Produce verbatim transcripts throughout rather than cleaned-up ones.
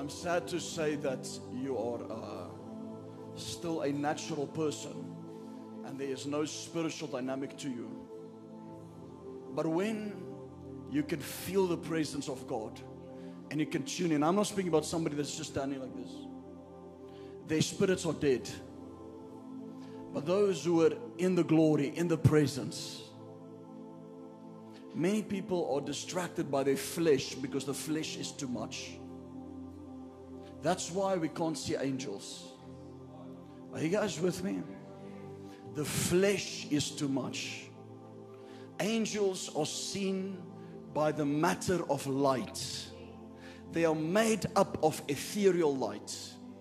I'm sad to say that you are uh, still a natural person and there is no spiritual dynamic to you. But when you can feel the presence of God and you can tune in, I'm not speaking about somebody that's just standing like this. Their spirits are dead. But those who are in the glory, in the presence, many people are distracted by their flesh because the flesh is too much. That's why we can't see angels. Are you guys with me? The flesh is too much. Angels are seen by the matter of light. They are made up of ethereal light.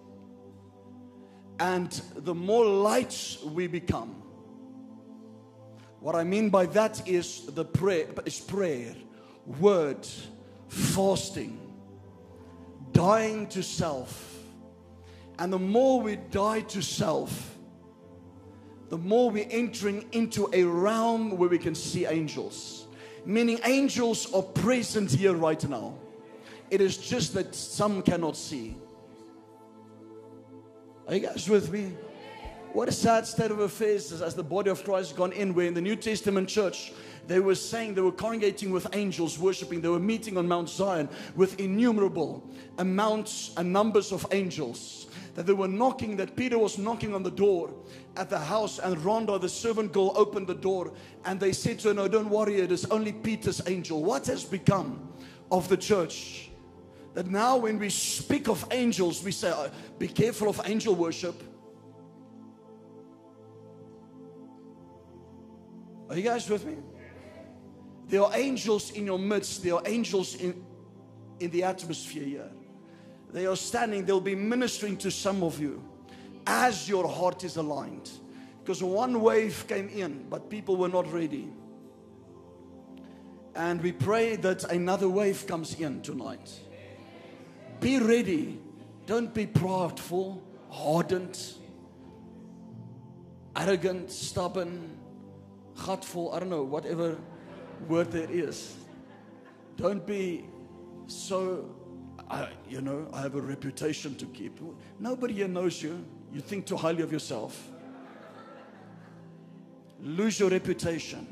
And the more light we become, what I mean by that is the prayer, is prayer, word, fasting, dying to self. And the more we die to self, the more we're entering into a realm where we can see angels. Meaning angels are present here right now. It is just that some cannot see. Are you guys with me? What a sad state of affairs as the body of Christ has gone in, where in the New Testament church, they were saying they were congregating with angels, worshiping. They were meeting on Mount Zion with innumerable amounts and numbers of angels. That they were knocking, that Peter was knocking on the door at the house, and Rhonda, the servant girl, opened the door, and they said to her, no, don't worry, it is only Peter's angel. What has become of the church? That now when we speak of angels, we say, oh, be careful of angel worship. Are you guys with me? There are angels in your midst. There are angels in, in the atmosphere here. They are standing. They'll be ministering to some of you as your heart is aligned. Because one wave came in, but people were not ready. And we pray that another wave comes in tonight. Be ready. Don't be proudful, hardened, arrogant, stubborn, gutful, I don't know, whatever word there is. Don't be so, I, you know, I have a reputation to keep. Nobody here knows you. You think too highly of yourself. Lose your reputation.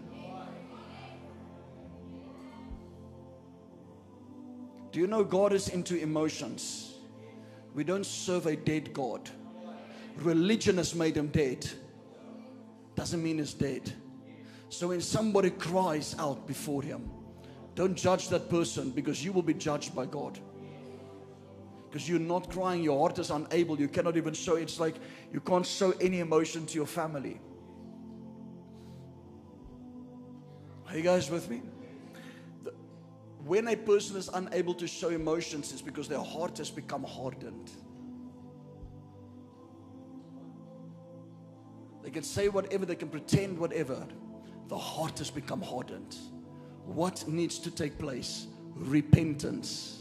Do you know God is into emotions? We don't serve a dead God. Religion has made him dead. Doesn't mean he's dead. So when somebody cries out before him, don't judge that person, because you will be judged by God. Because you're not crying, your heart is unable, you cannot even show, it's like you can't show any emotion to your family. Are you guys with me? The, when a person is unable to show emotions, it's because their heart has become hardened. They can say whatever, they can pretend whatever. The heart has become hardened. What needs to take place? Repentance.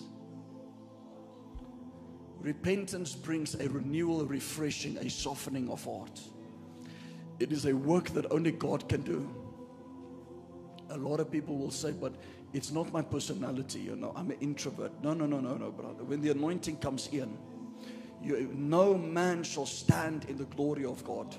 Repentance brings a renewal, a refreshing, a softening of heart. It is a work that only God can do. A lot of people will say, but it's not my personality, you know, I'm an introvert. No, no, no, no, no, brother. When the anointing comes in, you, no man shall stand in the glory of God.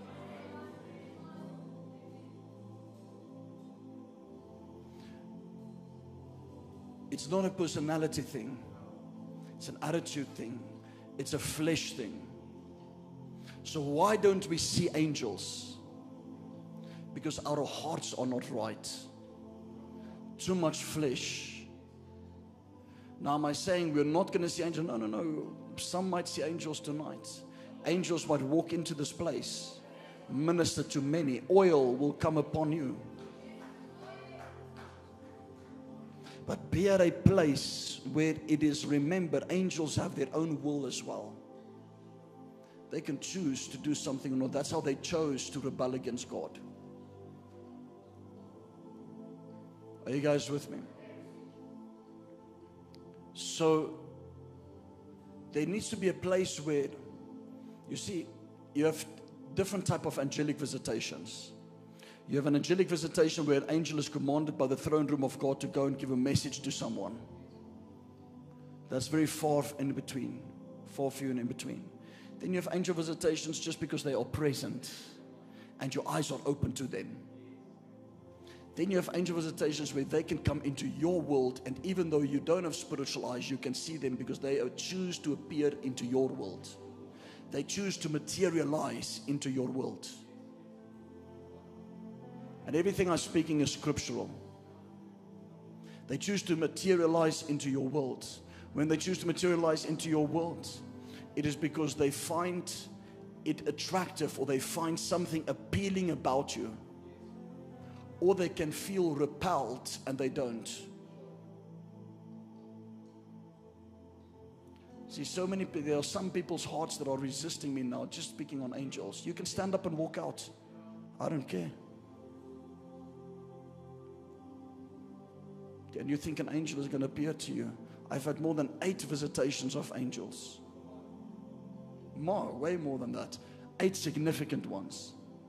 It's not a personality thing. It's an attitude thing. It's a flesh thing. So why don't we see angels? Because our hearts are not right. Too much flesh. Now am I saying we're not going to see angels? No, no, no. Some might see angels tonight. Angels might walk into this place, minister to many. Oil will come upon you. But be at a place where it is remembered, angels have their own will as well. They can choose to do something or not. That's how they chose to rebel against God. Are you guys with me? So there needs to be a place where, you see, you have different type of angelic visitations. You have an angelic visitation where an angel is commanded by the throne room of God to go and give a message to someone. That's very far in between, far few and in between. Then you have angel visitations just because they are present and your eyes are open to them. Then you have angel visitations where they can come into your world, and even though you don't have spiritual eyes, you can see them because they choose to appear into your world. They choose to materialize into your world. And everything I'm speaking is scriptural. They choose to materialize into your world. When they choose to materialize into your world, it is because they find it attractive, or they find something appealing about you. Or they can feel repelled and they don't. See, so many, there are some people's hearts that are resisting me now, just speaking on angels. You can stand up and walk out. I don't care. And you think an angel is going to appear to you. I've had more than eight visitations of angels. More, way more than that. Eight significant ones.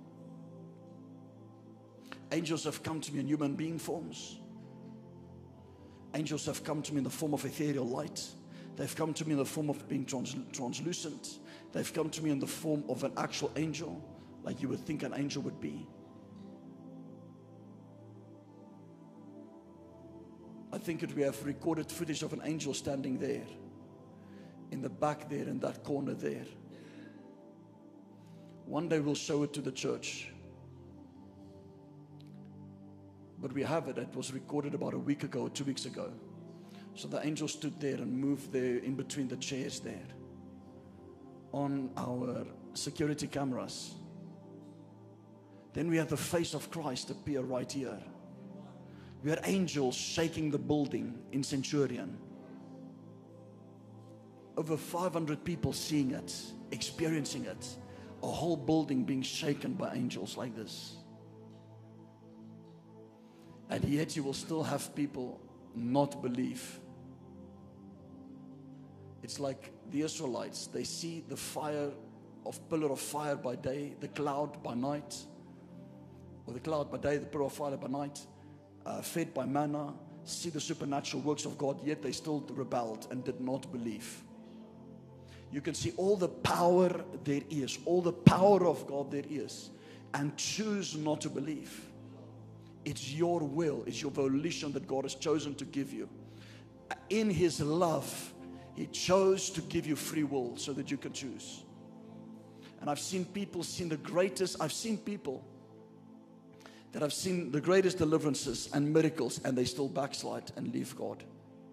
Angels have come to me in human being forms. Angels have come to me in the form of ethereal light. They've come to me in the form of being trans translucent. They've come to me in the form of an actual angel, like you would think an angel would be. I think that we have recorded footage of an angel standing there, in the back there, in that corner there. One day we'll show it to the church. But we have it. It was recorded about a week ago, two weeks ago. So the angel stood there and moved there in between the chairs there. On our security cameras. Then we had the face of Christ appear right here. We had angels shaking the building in Centurion. Over five hundred people seeing it, experiencing it. A whole building being shaken by angels like this. And yet you will still have people not believe. It's like the Israelites. They see the fire of pillar of fire by day, the cloud by night. Or the cloud by day, the pillar of fire by night. Uh, fed by manna. See the supernatural works of God. Yet they still rebelled and did not believe. You can see all the power there is. All the power of God there is. And choose not to believe. It's your will, it's your volition that God has chosen to give you. In His love, He chose to give you free will so that you can choose. And I've seen people seen the greatest, I've seen people that have seen the greatest deliverances and miracles, and they still backslide and leave God.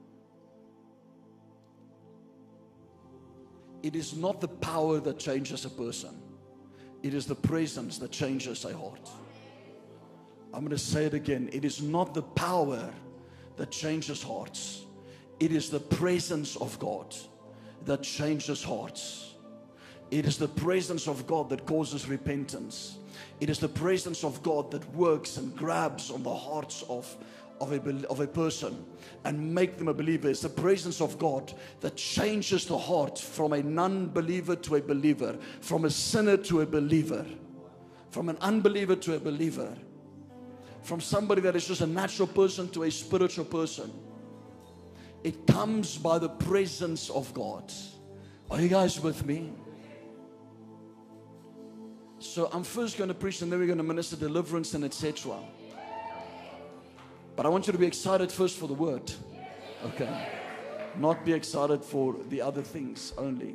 It is not the power that changes a person. It is the presence that changes a heart. I'm going to say it again. It is not the power that changes hearts. It is the presence of God that changes hearts. It is the presence of God that causes repentance. It is the presence of God that works and grabs on the hearts of, of, a, of a person and make them a believer. It's the presence of God that changes the heart from a non-believer to a believer, from a sinner to a believer, from an unbeliever to a believer. From somebody that is just a natural person to a spiritual person. It comes by the presence of God. Are you guys with me? So I'm first going to preach and then we're going to minister deliverance and et cetera. But I want you to be excited first for the word. Okay. Not be excited for the other things only.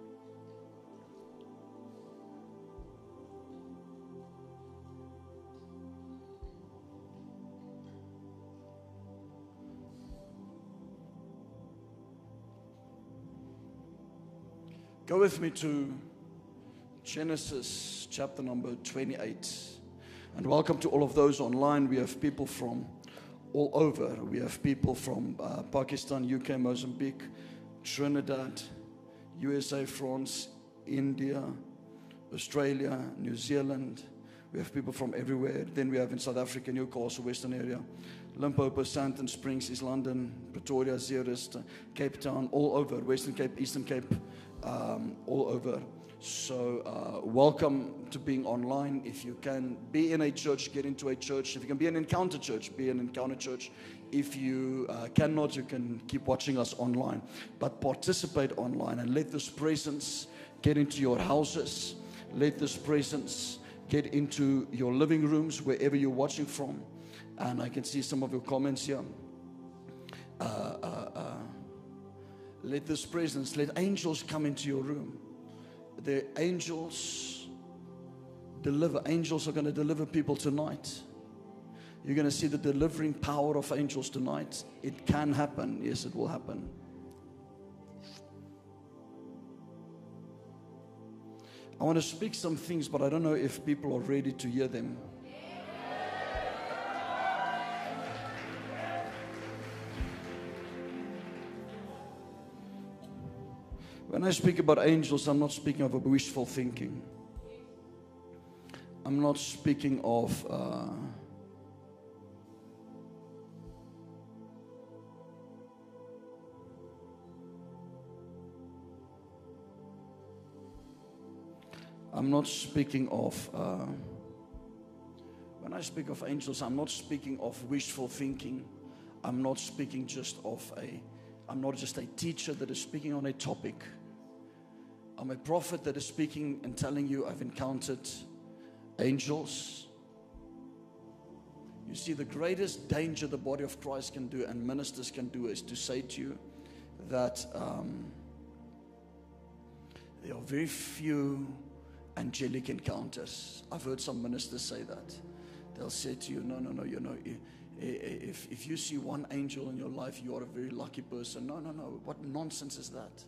Go with me to Genesis chapter number twenty-eight. And welcome to all of those online. We have people from all over. We have people from uh, Pakistan, U K, Mozambique, Trinidad, U S A, France, India, Australia, New Zealand. We have people from everywhere. Then we have in South Africa, Newcastle, Western area, Limpopo, Sandton Springs, East London, Pretoria, Zeerust, Cape Town, all over, Western Cape, Eastern Cape, um, all over. So uh, welcome to being online. If you can be in a church, get into a church. If you can be an encounter church, be an encounter church. If you uh, cannot, you can keep watching us online. But participate online and let this presence get into your houses. Let this presence get into your living rooms, wherever you're watching from. And I can see some of your comments here. Uh, uh, uh, let this presence, let angels come into your room. The angels deliver. Angels are going to deliver people tonight. You're going to see the delivering power of angels tonight. It can happen. Yes, it will happen. I want to speak some things, but I don't know if people are ready to hear them. When I speak about angels, I'm not speaking of a wishful thinking. I'm not speaking of uh, I'm not speaking of uh, when I speak of angels, I'm not speaking of wishful thinking. I'm not speaking just of a I'm not just a teacher that is speaking on a topic. I'm a prophet that is speaking and telling you I've encountered angels. You see, the greatest danger the body of Christ can do and ministers can do is to say to you that um, there are very few angelic encounters. I've heard some ministers say that. They'll say to you, no, no, no, you know, if, if you see one angel in your life, you are a very lucky person. No, no, no. What nonsense is that?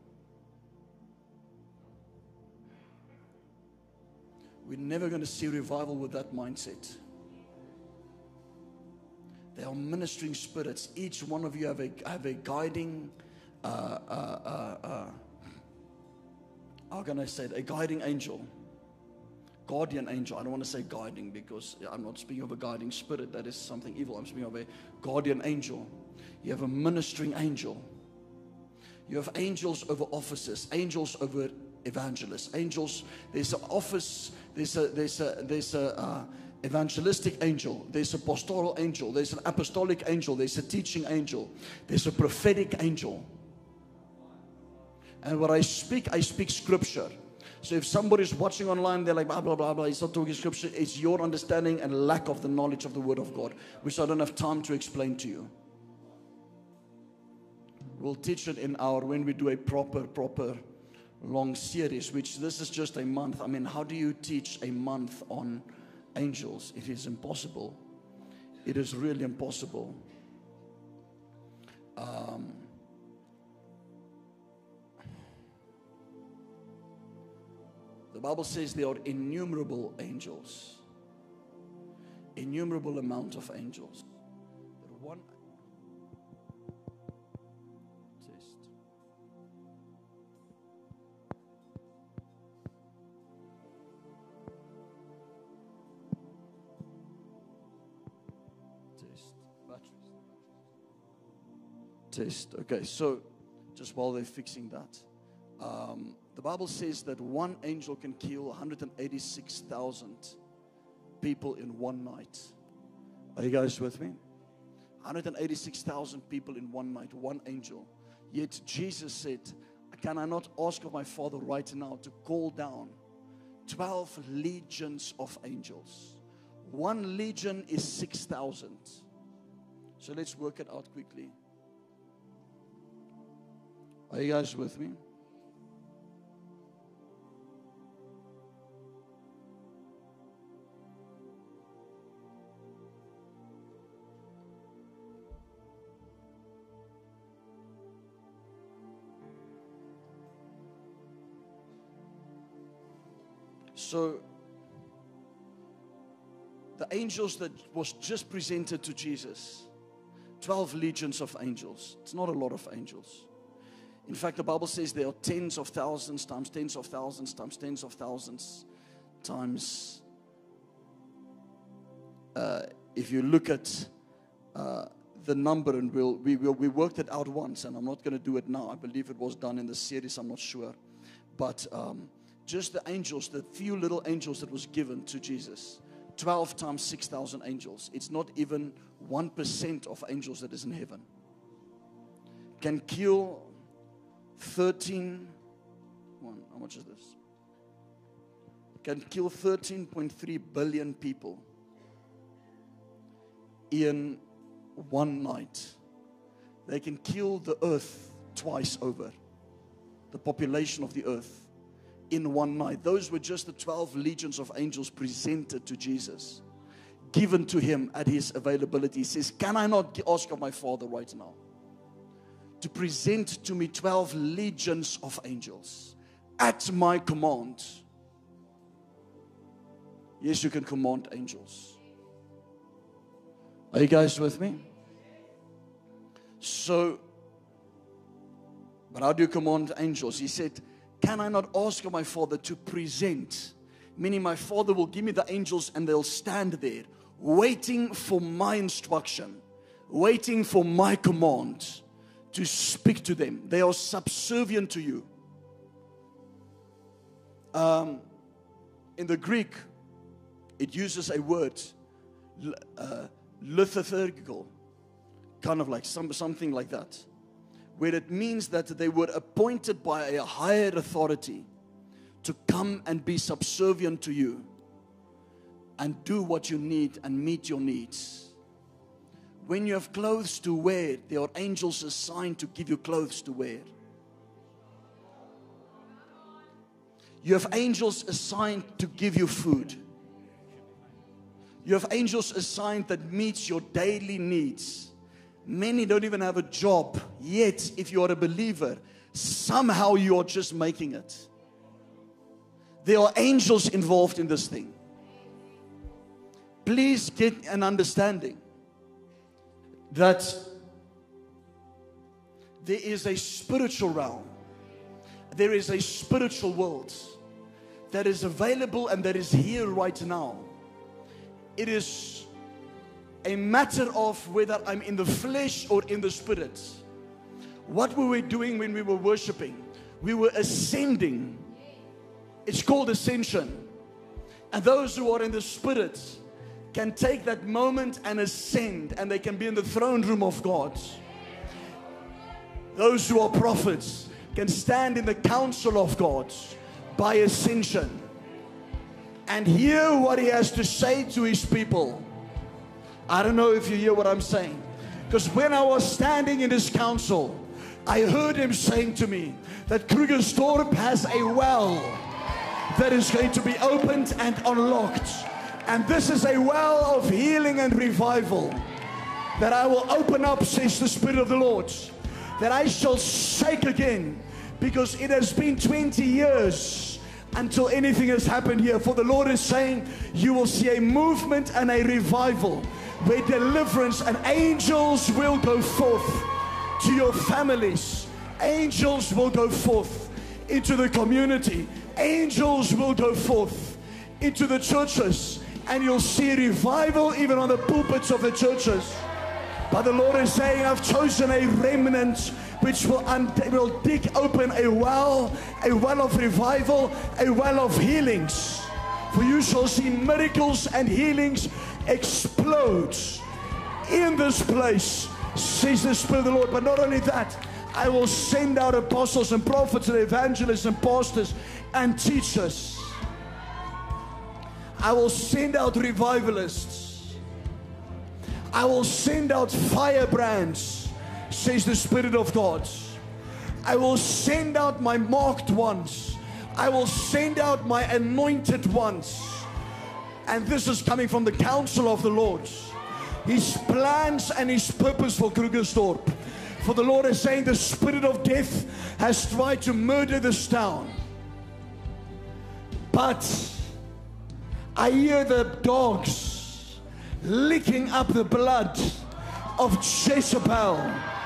We're never going to see revival with that mindset. They are ministering spirits. Each one of you have a, have a guiding, uh, uh, uh, uh, how can I say it? A guiding angel. Guardian angel. I don't want to say guiding because I'm not speaking of a guiding spirit. That is something evil. I'm speaking of a guardian angel. You have a ministering angel. You have angels over offices, angels over evangelists, angels. There's an office. There's a there's a there's a uh, evangelistic angel. There's a pastoral angel. There's an apostolic angel. There's a teaching angel. There's a prophetic angel. And when I speak, I speak scripture. So if somebody's watching online, they're like, blah, blah, blah, blah, he's not talking scripture. It's your understanding and lack of the knowledge of the word of God, which I don't have time to explain to you. We'll teach it in our, when we do a proper, proper long series, which this is just a month. I mean, how do you teach a month on angels? It is impossible. It is really impossible. Um... The Bible says there are innumerable angels. Innumerable amount of angels. But one test. Test. Batteries. Test. Okay, so just while they're fixing that. Um, the Bible says that one angel can kill one hundred eighty-six thousand people in one night. Are you guys with me? one hundred eighty-six thousand people in one night, one angel. Yet Jesus said, can I not ask of my Father right now to call down twelve legions of angels? One legion is six thousand. So let's work it out quickly. Are you guys with me? So, the angels that was just presented to Jesus, twelve legions of angels. It's not a lot of angels. In fact, the Bible says there are tens of thousands times tens of thousands times tens of thousands times. Uh, if you look at uh, the number, and we'll, we will, we worked it out once, and I'm not going to do it now. I believe it was done in the series. I'm not sure, but. Um, Just the angels, the few little angels that was given to Jesus. twelve times six thousand angels. It's not even one percent of angels that is in heaven. Can kill thirteen, one, how much is this? Can kill thirteen point three billion people in one night. They can kill the earth twice over. The population of the earth in one night. Those were just the twelve legions of angels presented to Jesus, given to him at his availability. He says, can I not ask of my Father right now to present to me twelve legions of angels at my command? Yes, you can command angels. Are you guys with me? So, but how do you command angels? He said, can I not ask of my Father to present? Meaning my Father will give me the angels and they'll stand there waiting for my instruction, waiting for my command to speak to them. They are subservient to you. Um, in the Greek, it uses a word, uh, lithargical, kind of like some, something like that, where it means that they were appointed by a higher authority to come and be subservient to you and do what you need and meet your needs. When you have clothes to wear, there are angels assigned to give you clothes to wear. You have angels assigned to give you food. You have angels assigned that meets your daily needs. Many don't even have a job, yet if you are a believer, somehow you are just making it. There are angels involved in this thing. Please get an understanding that there is a spiritual realm. There is a spiritual world that is available and that is here right now. It is a matter of whether I'm in the flesh or in the spirit. What were we doing when we were worshiping? We were ascending. It's called ascension. And those who are in the spirit can take that moment and ascend, and they can be in the throne room of God. Those who are prophets can stand in the counsel of God by ascension and hear what He has to say to His people. I don't know if you hear what I'm saying, because when I was standing in His counsel, I heard Him saying to me that Krugersdorp has a well that is going to be opened and unlocked, and this is a well of healing and revival that I will open up, says the Spirit of the Lord, that I shall shake again, because it has been twenty years until anything has happened here. For the Lord is saying, you will see a movement and a revival where deliverance and angels will go forth to your families. Angels will go forth into the community. Angels will go forth into the churches, and you'll see revival even on the pulpits of the churches. But the Lord is saying, I've chosen a remnant which will, will dig open a well, a well of revival, a well of healings. For you shall see miracles and healings explode in this place, says the Spirit of the Lord. But not only that, I will send out apostles and prophets and evangelists and pastors and teachers. I will send out revivalists. I will send out firebrands, says the Spirit of God. I will send out my marked ones. I will send out my anointed ones. And this is coming from the counsel of the Lord. His plans and His purpose for Krugersdorp. For the Lord is saying the spirit of death has tried to murder this town. But I hear the dogs licking up the blood of Jezebel.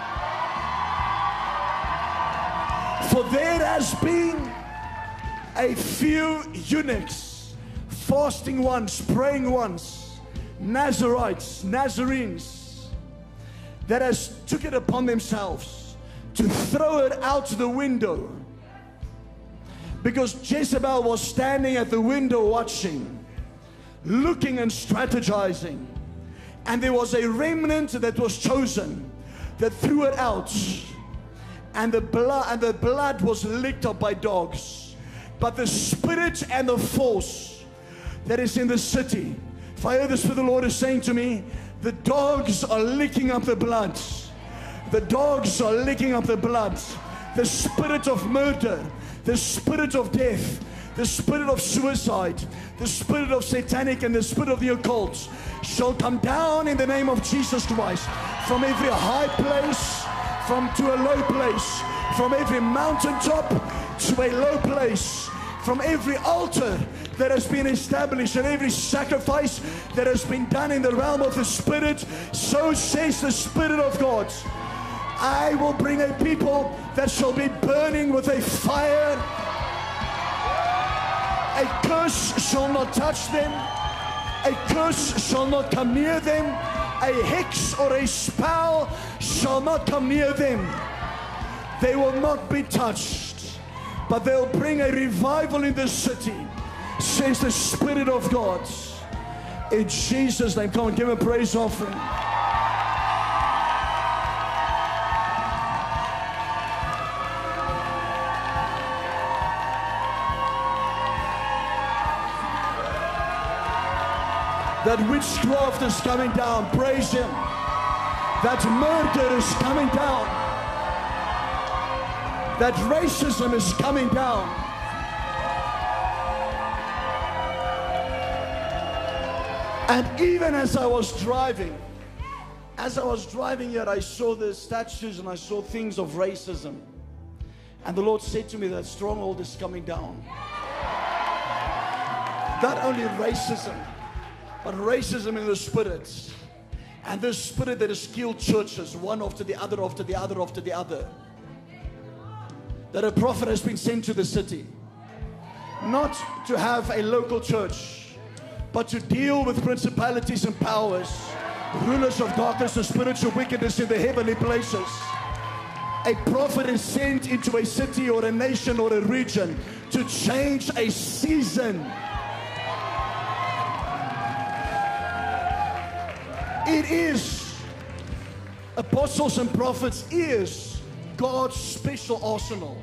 For there has been a few eunuchs, fasting ones, praying ones, Nazarites, Nazarenes, that has took it upon themselves to throw it out the window Because Jezebel was standing at the window watching, looking and strategizing. And there was a remnant that was chosen that threw it out. And the blood, and the blood was licked up by dogs. But the spirit and the force that is in the city, if I hear the Spirit of the Lord is saying to me, the dogs are licking up the blood. The dogs are licking up the blood. The spirit of murder, the spirit of death, the spirit of suicide, the spirit of satanic and the spirit of the occult shall come down in the name of Jesus Christ. From every high place, from to a low place, from every mountaintop to a low place, from every altar that has been established and every sacrifice that has been done in the realm of the Spirit, so says the Spirit of God. I will bring a people that shall be burning with a fire. A curse shall not touch them. A curse shall not come near them. A hex or a spell shall not come near them. They will not be touched, but they'll bring a revival in the city, says the Spirit of God. In Jesus' name, come on, give a praise offering. That witchcraft is coming down. Praise Him. That murder is coming down. That racism is coming down. And even as I was driving, as I was driving here, I saw the statues and I saw things of racism. And the Lord said to me that stronghold is coming down. Not only racism, but racism in the spirit. And this spirit that has killed churches, one after the other, after the other, after the other. That a prophet has been sent to the city, not to have a local church, but to deal with principalities and powers, rulers of darkness and spiritual wickedness in the heavenly places. A prophet is sent into a city or a nation or a region to change a season. It is, apostles and prophets is God's special arsenal.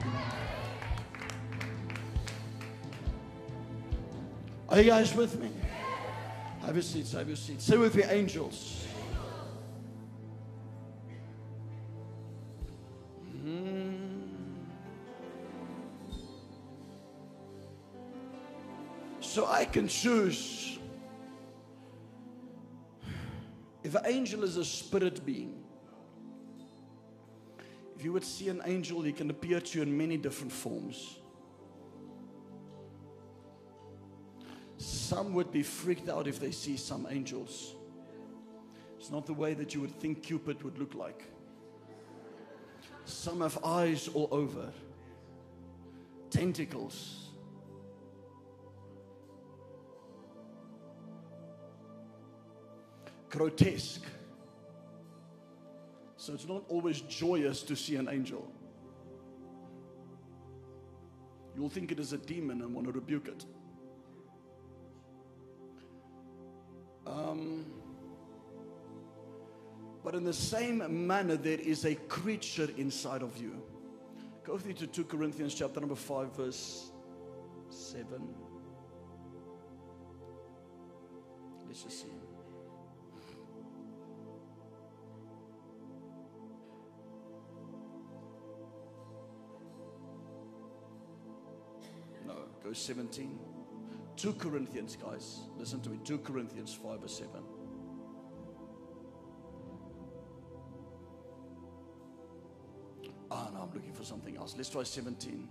Are you guys with me? Have your seats, have your seats. Say with me, angels. Mm. So I can choose. If an angel is a spirit being, if you would see an angel, he can appear to you in many different forms. Some would be freaked out if they see some angels. It's not the way that you would think Cupid would look like. Some have eyes all over, tentacles. Grotesque. So it's not always joyous to see an angel. You'll think it is a demon and want to rebuke it. Um, but in the same manner, there is a creature inside of you. Go with me to two Corinthians chapter number five, verse seven. Let's just see. Go seventeen. two Corinthians, guys. Listen to me. two Corinthians five verse seven. Ah, no, I'm looking for something else. Let's try seventeen.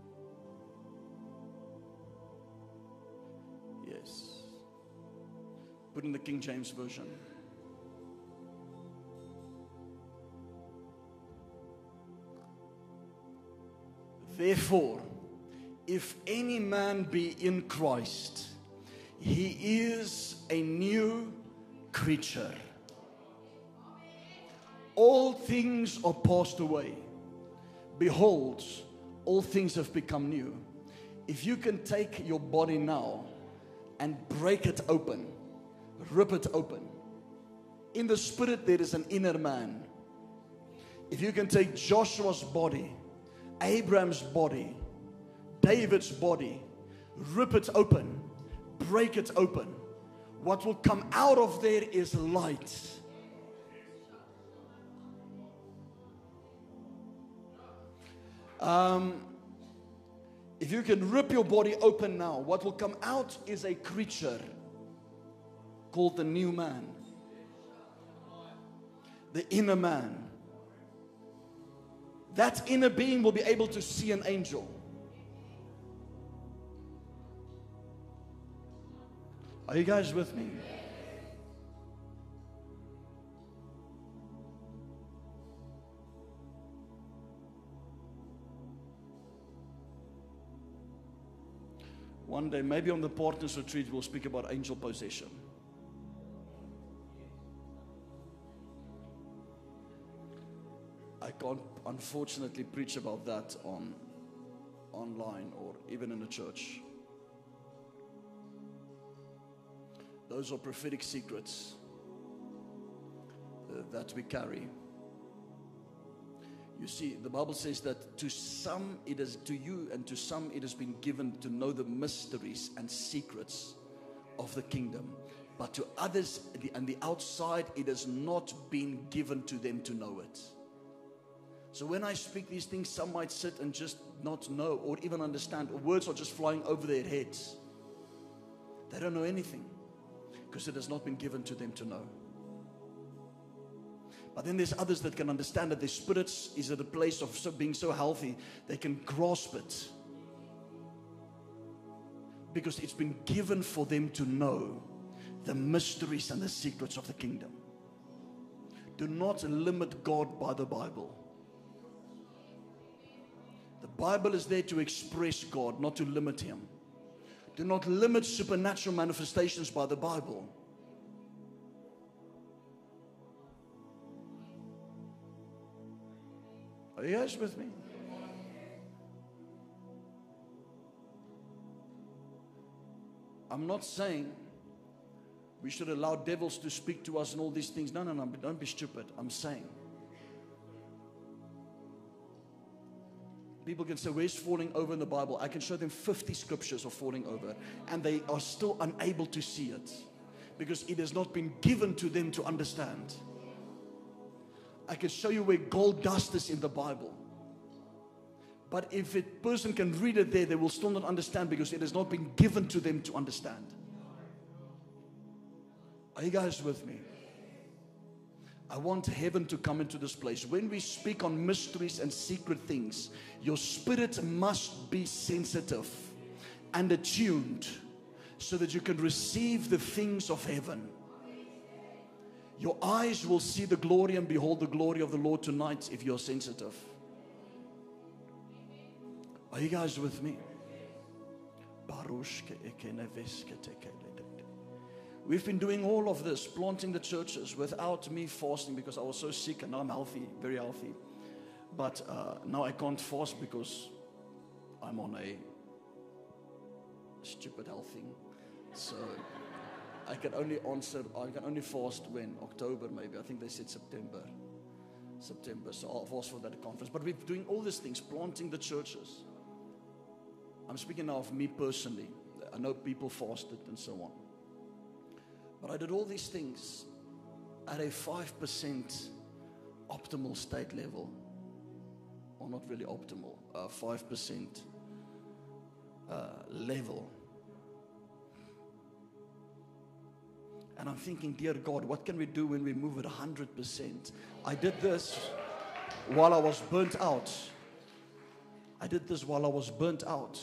Yes. Put in the King James Version. Therefore, if any man be in Christ, he is a new creature. All things are passed away. Behold, all things have become new. If you can take your body now and break it open, rip it open. In the spirit, there is an inner man. If you can take Joshua's body, Abraham's body, David's body, rip it open, break it open, what will come out of there is light. Um, if you can rip your body open now, what will come out is a creature called the new man, the inner man. That inner being will be able to see an angel. Are you guys with me? One day, maybe on the partners retreat, we'll speak about angel possession. I can't, unfortunately, preach about that on online or even in the church. Those are prophetic secrets uh, that we carry. You see, the Bible says that to some it is, to you and to some it has been given to know the mysteries and secrets of the kingdom. But to others the, and the outside, it has not been given to them to know it. So when I speak these things, some might sit and just not know or even understand, or words are just flying over their heads. They don't know anything because it has not been given to them to know. But then there's others that can understand that their spirits is at a place of so being so healthy, they can grasp it. Because it's been given for them to know the mysteries and the secrets of the kingdom. Do not limit God by the Bible. The Bible is there to express God, not to limit Him. Do not limit supernatural manifestations by the Bible. Are you guys with me? I'm not saying we should allow devils to speak to us and all these things. No, no, no, don't be stupid. I'm saying people can say, where's falling over in the Bible? I can show them fifty scriptures of falling over, and they are still unable to see it because it has not been given to them to understand. I can show you where gold dust is in the Bible. But if a person can read it there, they will still not understand because it has not been given to them to understand. Are you guys with me? I want heaven to come into this place. When we speak on mysteries and secret things, your spirit must be sensitive and attuned so that you can receive the things of heaven. Your eyes will see the glory and behold the glory of the Lord tonight if you're sensitive. Are you guys with me? We've been doing all of this, planting the churches without me fasting because I was so sick, and now I'm healthy, very healthy. But uh, now I can't fast because I'm on a stupid health thing. So I can only answer, I can only fast when? October maybe. I think they said September. September. So I'll fast for that conference. But we're doing all these things, planting the churches. I'm speaking now of me personally. I know people fasted and so on. But I did all these things at a five percent optimal state level. Or not really optimal, uh, five percent uh, level. And I'm thinking, dear God, what can we do when we move at one hundred percent? I did this while I was burnt out. I did this while I was burnt out.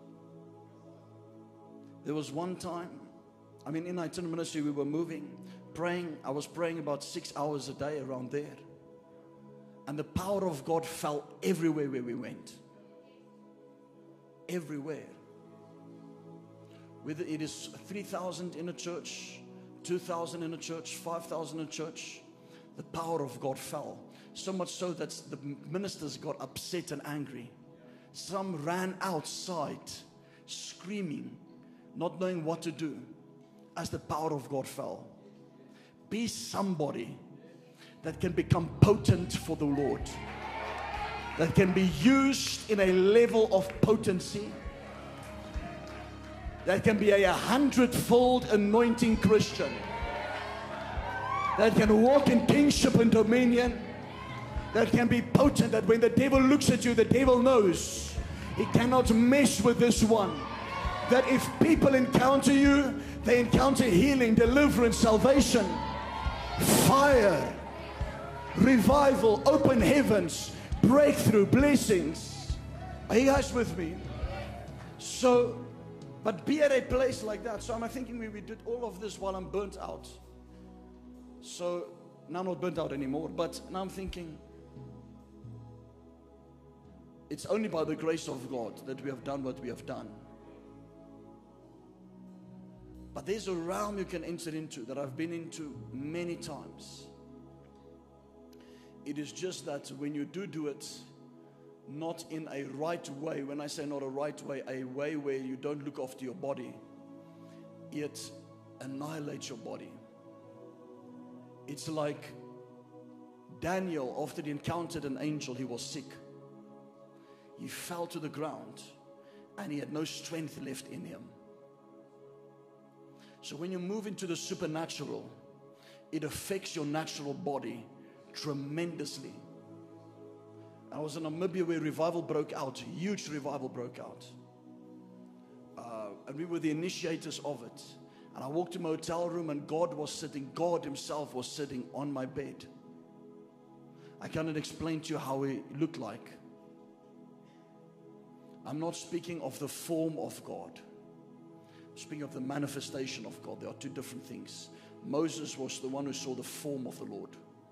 There was one time, I mean, in itinerant ministry, we were moving, praying. I was praying about six hours a day around there. And the power of God fell everywhere where we went. Everywhere. Whether it is three thousand in a church, two thousand in a church, five thousand in a church, the power of God fell. So much so that the ministers got upset and angry. Some ran outside screaming, not knowing what to do, as the power of God fell. Be somebody that can become potent for the Lord, that can be used in a level of potency, that can be a hundredfold anointing Christian, that can walk in kingship and dominion, that can be potent, that when the devil looks at you, the devil knows he cannot mess with this one. That if people encounter you, they encounter healing, deliverance, salvation, fire, revival, open heavens, breakthrough, blessings. Are you guys with me? So, but be at a place like that. So I'm thinking we, we did all of this while I'm burnt out. So now I'm not burnt out anymore, but now I'm thinking, it's only by the grace of God that we have done what we have done. But there's a realm you can enter into that I've been into many times. It is just that when you do do it, not in a right way. When I say not a right way, a way where you don't look after your body, it annihilates your body. It's like Daniel, after he encountered an angel, he was sick. He fell to the ground and he had no strength left in him. So when you move into the supernatural, it affects your natural body tremendously. I was in Namibia where revival broke out, huge revival broke out. Uh, and we were the initiators of it. And I walked to my hotel room and God was sitting, God himself was sitting on my bed. I cannot explain to you how he looked like. I'm not speaking of the form of God. I'm speaking of the manifestation of God. There are two different things. Moses was the one who saw the form of the Lord.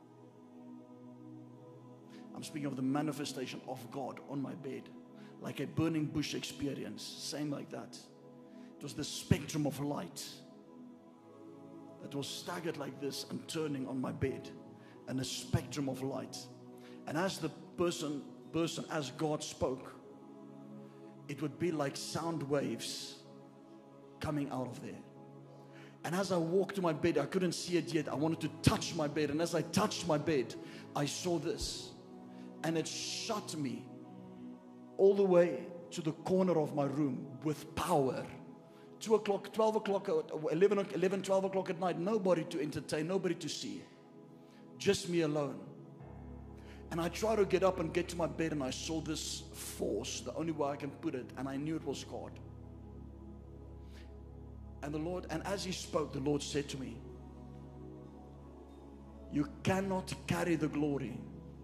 I'm speaking of the manifestation of God on my bed, like a burning bush experience, same like that. It was the spectrum of light that was staggered like this and turning on my bed, and a spectrum of light. And as the person, person, as God spoke, it would be like sound waves coming out of there. And as I walked to my bed, I couldn't see it yet. I wanted to touch my bed, and as I touched my bed, I saw this. And it shot me all the way to the corner of my room with power. Two o'clock, twelve o'clock, eleven, eleven, twelve o'clock at night, nobody to entertain, nobody to see. Just me alone. And I tried to get up and get to my bed, and I saw this force, the only way I can put it, and I knew it was God. And the Lord, and as he spoke, the Lord said to me, you cannot carry the glory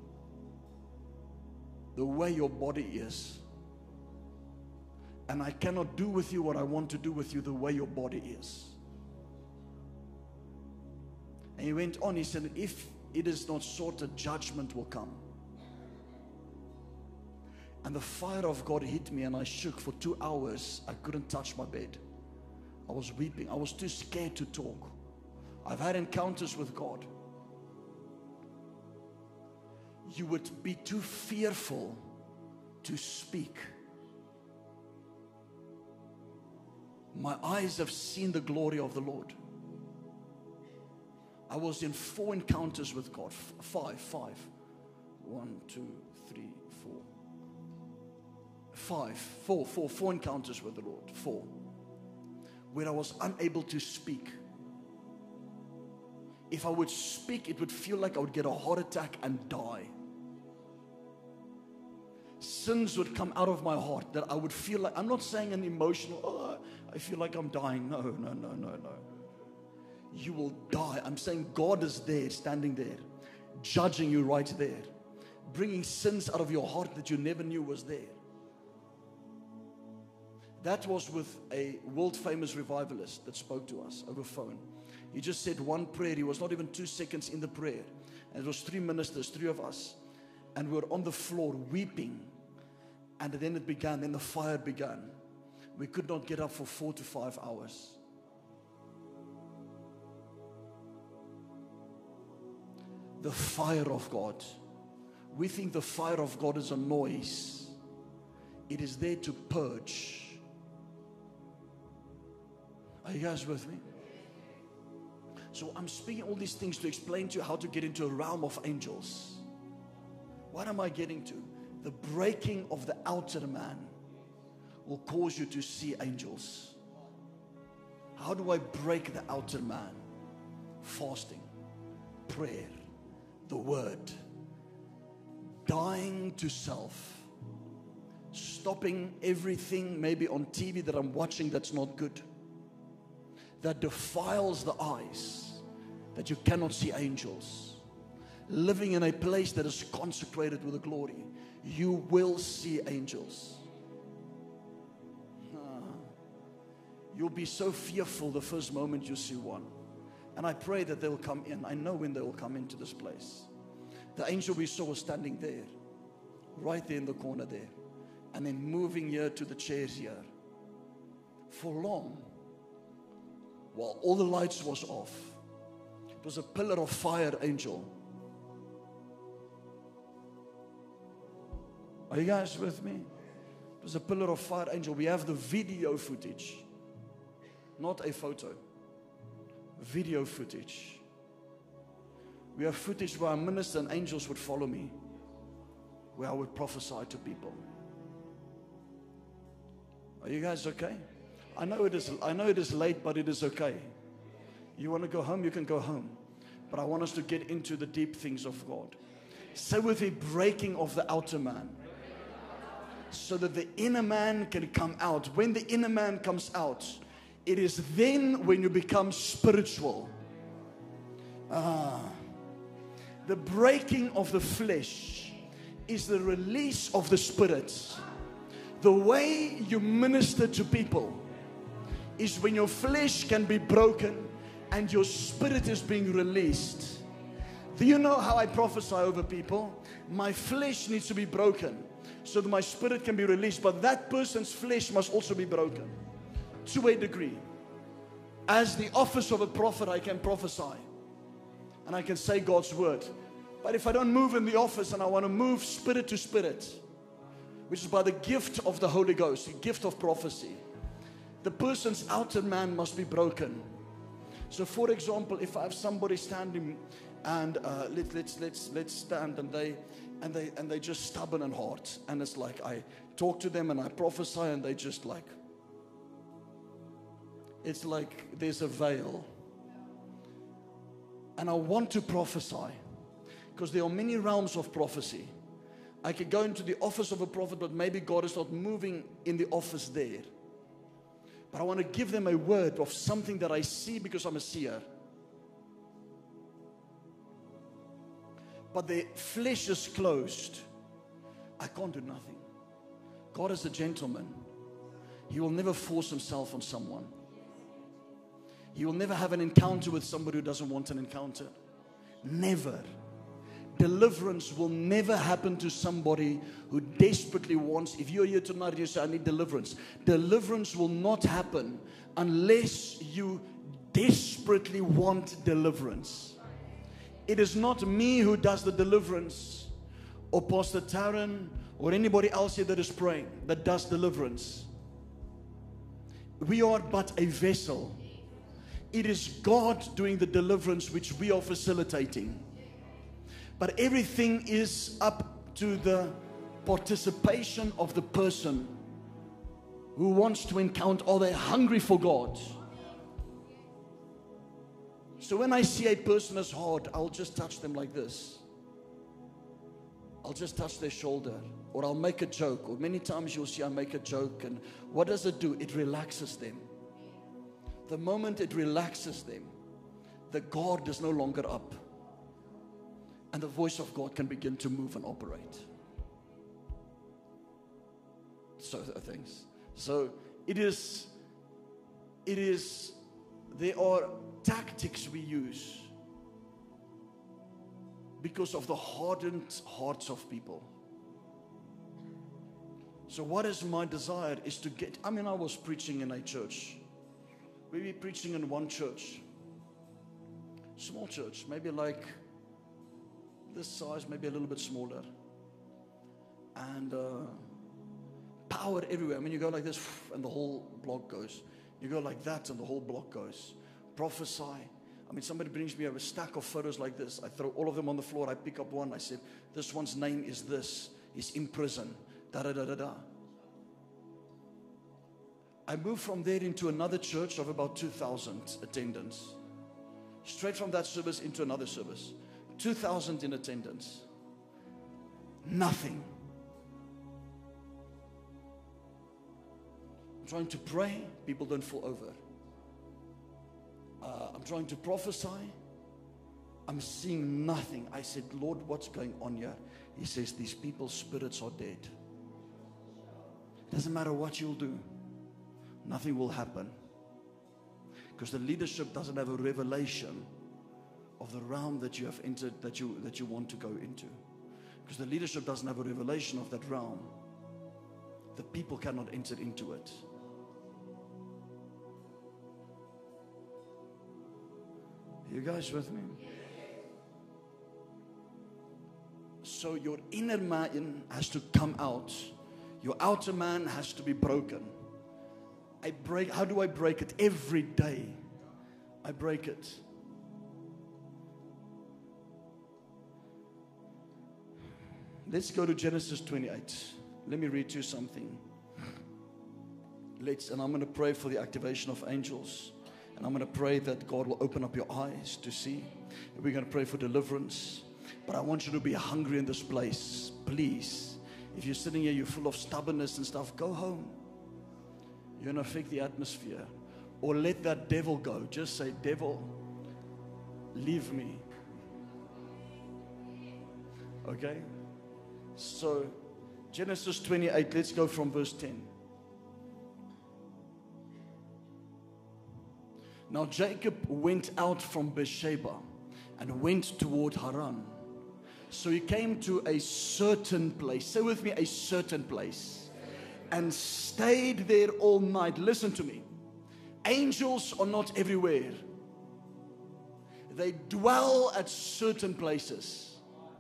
the way your body is. And I cannot do with you what I want to do with you the way your body is. And he went on, he said, if it is not sorted, judgment will come. And the fire of God hit me, and I shook for two hours. I couldn't touch my bed. I was weeping. I was too scared to talk. I've had encounters with God. You would be too fearful to speak. My eyes have seen the glory of the Lord. I was in four encounters with God. Five, five. One, two, three, four. Five, four, four, four encounters with the Lord. Four. Where I was unable to speak. If I would speak, it would feel like I would get a heart attack and die. Sins would come out of my heart that I would feel like, I'm not saying an emotional, oh, I feel like I'm dying. No, no, no, no, no. You will die. I'm saying God is there, standing there, judging you right there, bringing sins out of your heart that you never knew was there. That was with a world famous revivalist that spoke to us over phone. He just said one prayer. He was not even two seconds in the prayer. And it was three ministers, three of us. And we were on the floor weeping. And then it began, then the fire began. We could not get up for four to five hours. The fire of God. We think the fire of God is a noise. It is there to purge. Are you guys with me? So I'm speaking all these things to explain to you how to get into a realm of angels. What am I getting to? The breaking of the outer man will cause you to see angels. How do I break the outer man? Fasting, prayer, the word, dying to self, stopping everything maybe on T V that I'm watching that's not good, that defiles the eyes, that you cannot see angels. Living in a place that is consecrated with the glory, you will see angels. Ah. You'll be so fearful the first moment you see one. And I pray that they will come in. I know when they will come into this place. The angel we saw was standing there, right there in the corner there, and then moving here to the chairs here. For long, while all the lights was off, it was a pillar of fire angel. Are you guys with me? It was a pillar of fire angel. We have the video footage, not a photo. Video footage. We have footage where our minister and angels would follow me, where I would prophesy to people. Are you guys okay? I know it is, I know it is late, but it is okay. You want to go home, you can go home. But I want us to get into the deep things of God. Say with me, breaking of the outer man, so that the inner man can come out. When the inner man comes out, it is then when you become spiritual. Ah, the breaking of the flesh is the release of the spirit. The way you minister to people is when your flesh can be broken and your spirit is being released. Do you know how I prophesy over people? My flesh needs to be broken so that my spirit can be released, but that person's flesh must also be broken to a degree. As the office of a prophet, I can prophesy and I can say God's word. But if I don't move in the office and I want to move spirit to spirit, which is by the gift of the Holy Ghost, the gift of prophecy, the person's outer man must be broken. So for example, if I have somebody standing and uh, let, let's let's let's stand and they and they and they just stubborn and hard, and it's like I talk to them and I prophesy and they just like, it's like there's a veil. And I want to prophesy because there are many realms of prophecy. I could go into the office of a prophet, but maybe God is not moving in the office there. But I want to give them a word of something that I see because I'm a seer. But their flesh is closed. I can't do nothing. God is a gentleman. He will never force himself on someone. He will never have an encounter with somebody who doesn't want an encounter. Never. Deliverance will never happen to somebody who desperately wants. If you're here tonight and you say, I need deliverance. Deliverance will not happen unless you desperately want deliverance. It is not me who does the deliverance, or Pastor Taryn, or anybody else here that is praying, that does deliverance. We are but a vessel. It is God doing the deliverance which we are facilitating. But everything is up to the participation of the person who wants to encounter. Are they hungry for God? So when I see a person as hard, I'll just touch them like this. I'll just touch their shoulder, or I'll make a joke. Or many times you'll see I make a joke, and what does it do? It relaxes them. The moment it relaxes them, the guard is no longer up. And the voice of God can begin to move and operate. So things. So it is, it is, there are tactics we use because of the hardened hearts of people. So what is my desire is to get, I mean, I was preaching in a church. We were preaching in one church. Small church, maybe like this size, maybe a little bit smaller. And uh, power everywhere. I mean, you go like this and the whole block goes. You go like that and the whole block goes. Prophesy. I mean, somebody brings me a stack of photos like this. I throw all of them on the floor. I pick up one. I said, this one's name is this. He's in prison. Da da da da da. I moved from there into another church of about two thousand attendance. Straight from that service into another service. two thousand in attendance. Nothing. I'm trying to pray. People don't fall over. Uh, I'm trying to prophesy. I'm seeing nothing. I said, Lord, what's going on here? He says, these people's spirits are dead. It doesn't matter what you'll do. Nothing will happen. Because the leadership doesn't have a revelation of the realm that you have entered, that you, that you want to go into. Because the leadership doesn't have a revelation of that realm. The people cannot enter into it. You guys with me? So your inner man has to come out. Your outer man has to be broken. I break. How do I break it? Every day I break it. Let's go to Genesis twenty-eight. Let me read you something. Let's, and I'm going to pray for the activation of angels. And I'm going to pray that God will open up your eyes to see. And we're going to pray for deliverance. But I want you to be hungry in this place. Please. If you're sitting here, you're full of stubbornness and stuff, go home. You're going to affect the atmosphere. Or let that devil go. Just say, devil, leave me. Okay? So, Genesis twenty-eight, let's go from verse ten. Now Jacob went out from Beersheba and went toward Haran. So he came to a certain place. Say with me, a certain place. And stayed there all night. Listen to me. Angels are not everywhere. They dwell at certain places.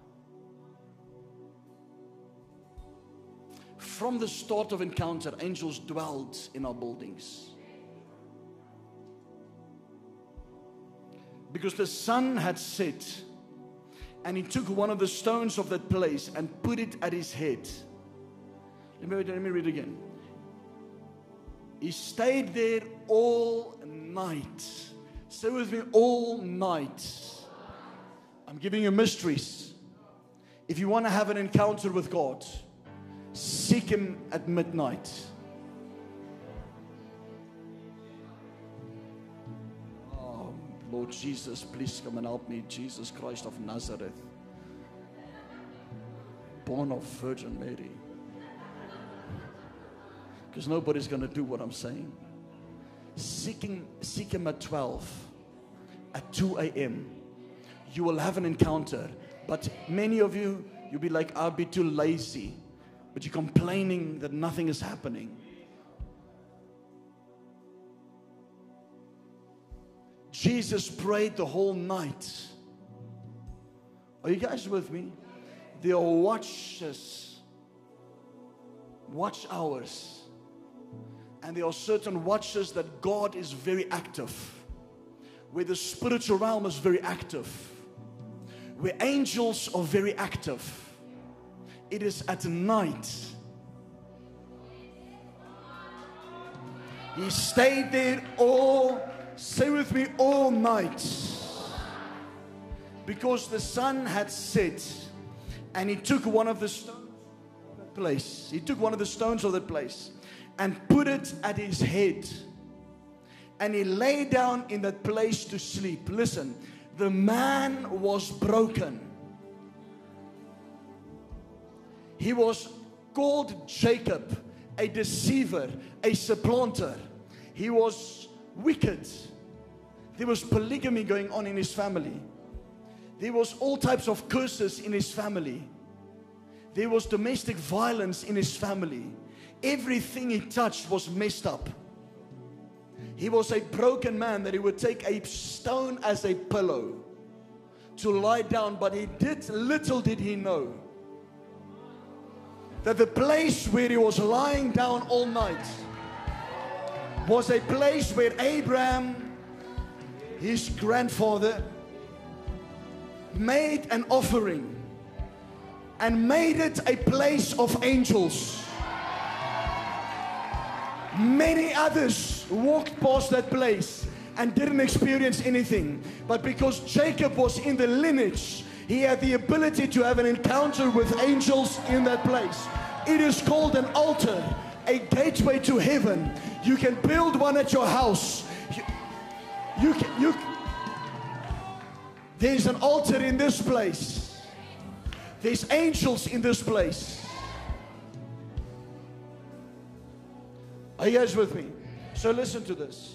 From the start of encounter, angels dwelled in our buildings. Because the sun had set, and he took one of the stones of that place and put it at his head. Let me, let me read it again. He stayed there all night. Stay with me, all night. I'm giving you mysteries. If you want to have an encounter with God, seek Him at midnight. Lord Jesus, please come and help me. Jesus Christ of Nazareth, born of Virgin Mary. Because nobody's going to do what I'm saying. Seek him, seek him at twelve, at two a.m. You will have an encounter. But many of you, you'll be like, I'll be too lazy. But you're complaining that nothing is happening. Jesus prayed the whole night. Are you guys with me? There are watches, watch hours. And there are certain watches that God is very active. Where the spiritual realm is very active. Where angels are very active. It is at night. He stayed there all Say with me, all night. Because the sun had set, and he took one of the stones of that place. He took one of the stones of that place and put it at his head. And he lay down in that place to sleep. Listen, the man was broken. He was called Jacob, a deceiver, a supplanter. He was wicked. There was polygamy going on in his family. There was all types of curses in his family. There was domestic violence in his family. Everything he touched was messed up. He was a broken man that he would take a stone as a pillow to lie down, but he did, little did he know that the place where he was lying down all night, was a place where Abraham, his grandfather, made an offering and made it a place of angels. Many others walked past that place and didn't experience anything. But because Jacob was in the lineage, he had the ability to have an encounter with angels in that place. It is called an altar, a gateway to heaven. You can build one at your house. You, you can, you, there's an altar in this place. There's angels in this place. Are you guys with me? So listen to this.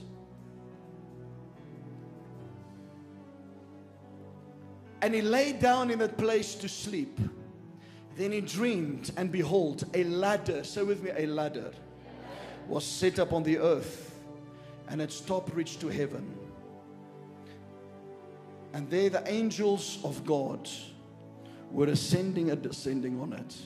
And he lay down in that place to sleep. Then he dreamed, and behold, a ladder, say with me, a ladder, was set up on the earth, and its top reached to heaven. And there the angels of God were ascending and descending on it.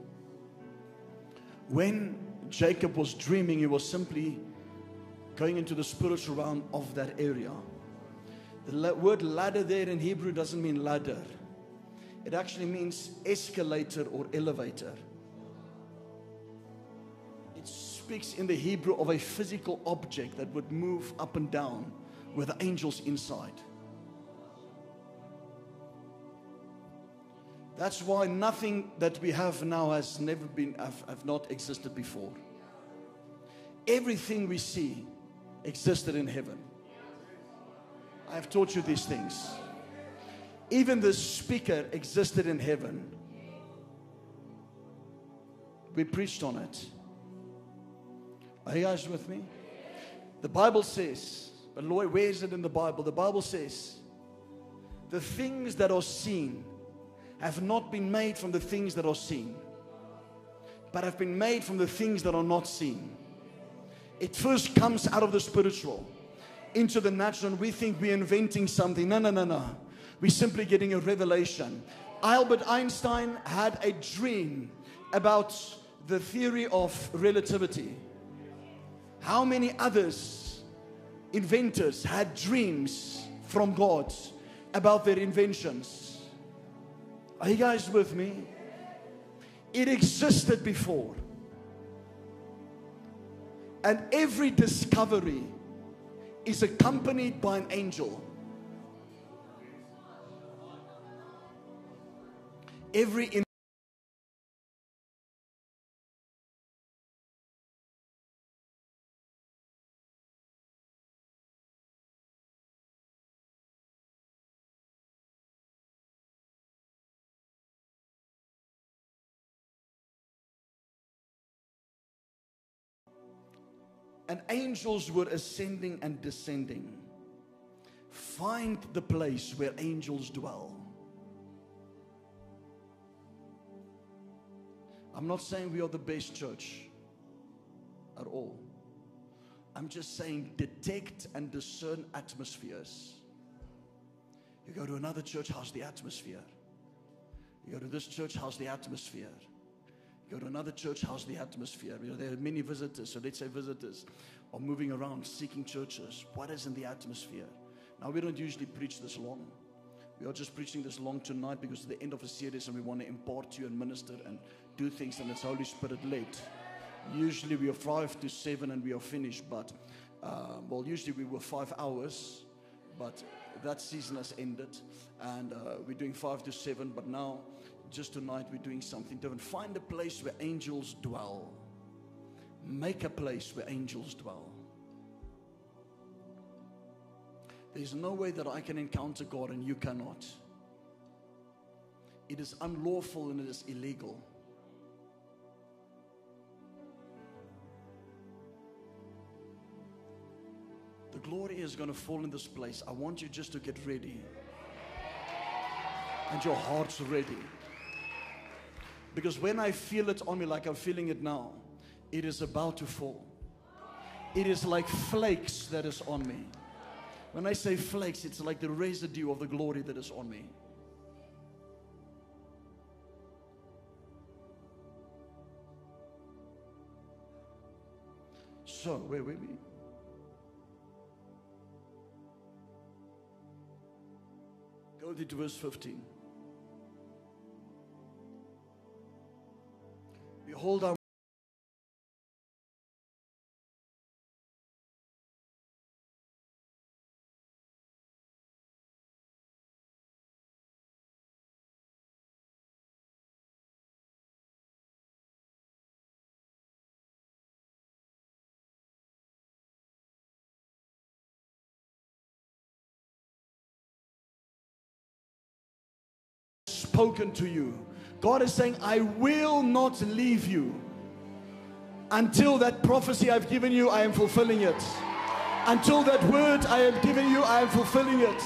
When Jacob was dreaming, he was simply going into the spiritual realm of that area. The word ladder there in Hebrew doesn't mean ladder. It actually means escalator or elevator. It speaks in the Hebrew of a physical object that would move up and down with the angels inside. That's why nothing that we have now has never been, have, have not existed before. Everything we see existed in heaven. I have taught you these things. Even the speaker existed in heaven. We preached on it. Are you guys with me? The Bible says, but Lord, where is it in the Bible? The Bible says, the things that are seen have not been made from the things that are seen, but have been made from the things that are not seen. It first comes out of the spiritual into the natural, and we think we're inventing something. No, no, no, no. We're simply getting a revelation. Albert Einstein had a dream about the theory of relativity. How many others, inventors, had dreams from God about their inventions? Are you guys with me? It existed before. And every discovery is accompanied by an angel. Every in and angels were ascending and descending. Find the place where angels dwell. I'm not saying we are the best church at all. I'm just saying detect and discern atmospheres. You go to another church, how's the atmosphere? You go to this church, how's the atmosphere? You go to another church, how's the atmosphere? You know, there are many visitors, so let's say visitors are moving around seeking churches. What is in the atmosphere? Now, we don't usually preach this long. We are just preaching this long tonight because it's the end of a series and we want to impart to you and minister and do things, and it's Holy Spirit led. Usually we are five to seven and we are finished, but uh, well, usually we were five hours, but that season has ended, and uh, we're doing five to seven. But now, just tonight, we're doing something different. Find a place where angels dwell. Make a place where angels dwell. There's no way that I can encounter God and you cannot. It is unlawful and it is illegal. The glory is going to fall in this place. I want you just to get ready. And your heart's ready. Because when I feel it on me like I'm feeling it now, it is about to fall. It is like flakes that is on me. When I say flakes, it's like the residue of the glory that is on me. So, where were we? with you to verse fifteen. Behold, I spoken to you. God is saying, I will not leave you until that prophecy I've given you, I am fulfilling it. Until that word I have given you, I am fulfilling it.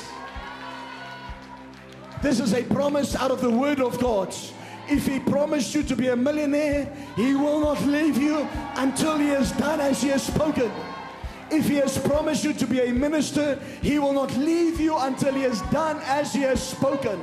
This is a promise out of the word of God. If He promised you to be a millionaire, He will not leave you until He has done as He has spoken. If He has promised you to be a minister, He will not leave you until He has done as He has spoken.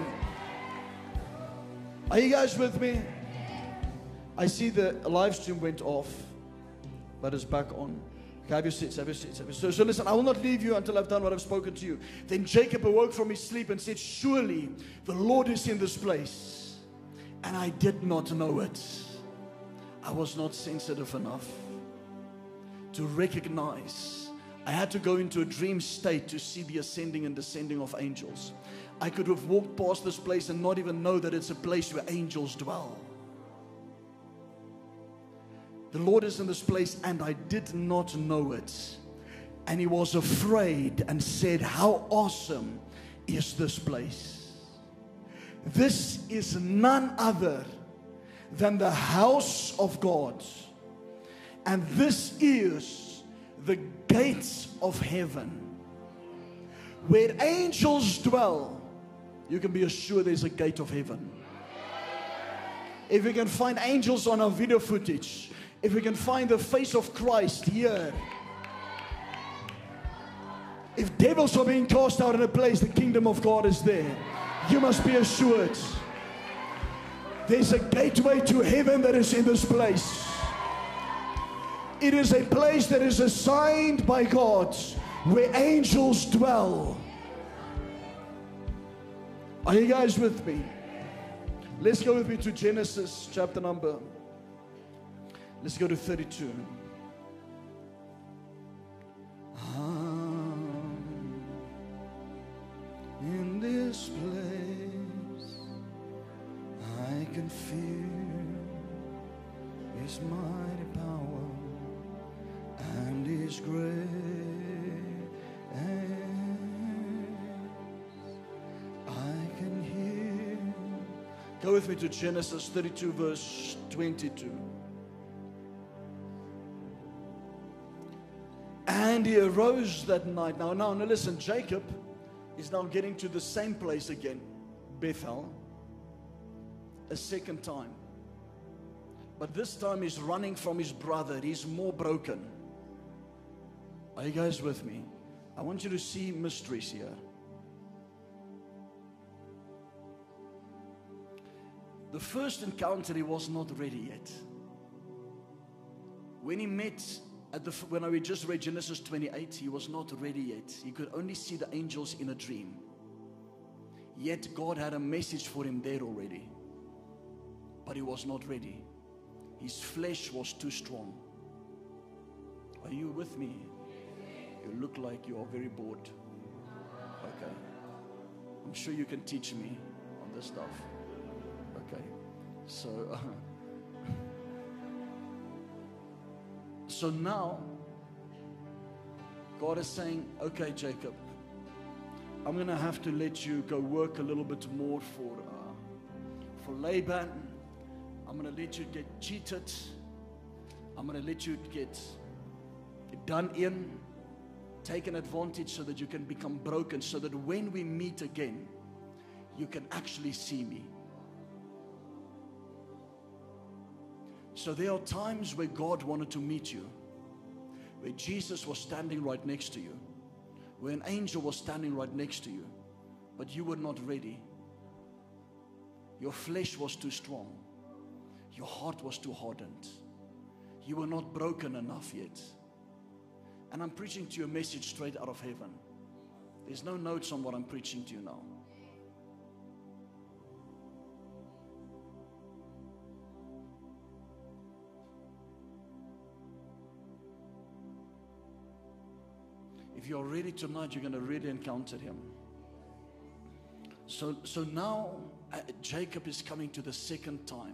Are you guys with me? I see the live stream went off, but it's back on. Okay, have your seats, have your seats. Have your seats. So, so listen, I will not leave you until I've done what I've spoken to you. Then Jacob awoke from his sleep and said, surely the Lord is in this place. And I did not know it. I was not sensitive enough to recognize. I had to go into a dream state to see the ascending and descending of angels. I could have walked past this place and not even know that it's a place where angels dwell. The Lord is in this place and I did not know it. And he was afraid and said, how awesome is this place? This is none other than the house of God. And this is the gates of heaven. Where angels dwell, you can be assured there's a gate of heaven. If we can find angels on our video footage, if we can find the face of Christ here, if devils are being cast out in a place, the kingdom of God is there. You must be assured there's a gateway to heaven that is in this place. It is a place that is assigned by God where angels dwell. Are you guys with me? Let's go with me to Genesis chapter number. Let's go to thirty-two. Um, in this place, I can feel His mighty power and His grace. I can hear. Go with me to Genesis thirty-two, verse twenty-two. And he arose that night. Now, now, now listen, Jacob is now getting to the same place again, Bethel, a second time. But this time he's running from his brother. He's more broken. Are you guys with me? I want you to see mysteries here. The first encounter, he was not ready yet. When he met At the, when I just read Genesis twenty-eight, he was not ready yet. He could only see the angels in a dream. Yet God had a message for him there already. But he was not ready. His flesh was too strong. Are you with me? You look like you are very bored. Okay. I'm sure you can teach me on this stuff. Okay. So... Uh, So now, God is saying, okay, Jacob, I'm going to have to let you go work a little bit more for, uh, for Laban. I'm going to let you get cheated. I'm going to let you get done in, taken advantage so that you can become broken, so that when we meet again, you can actually see me. So there are times where God wanted to meet you, where Jesus was standing right next to you, where an angel was standing right next to you, but you were not ready. Your flesh was too strong. Your heart was too hardened. You were not broken enough yet. And I'm preaching to you a message straight out of heaven. There's no notes on what I'm preaching to you now. if you're ready tonight, you're going to really encounter Him. So, so now uh, Jacob is coming to the second time.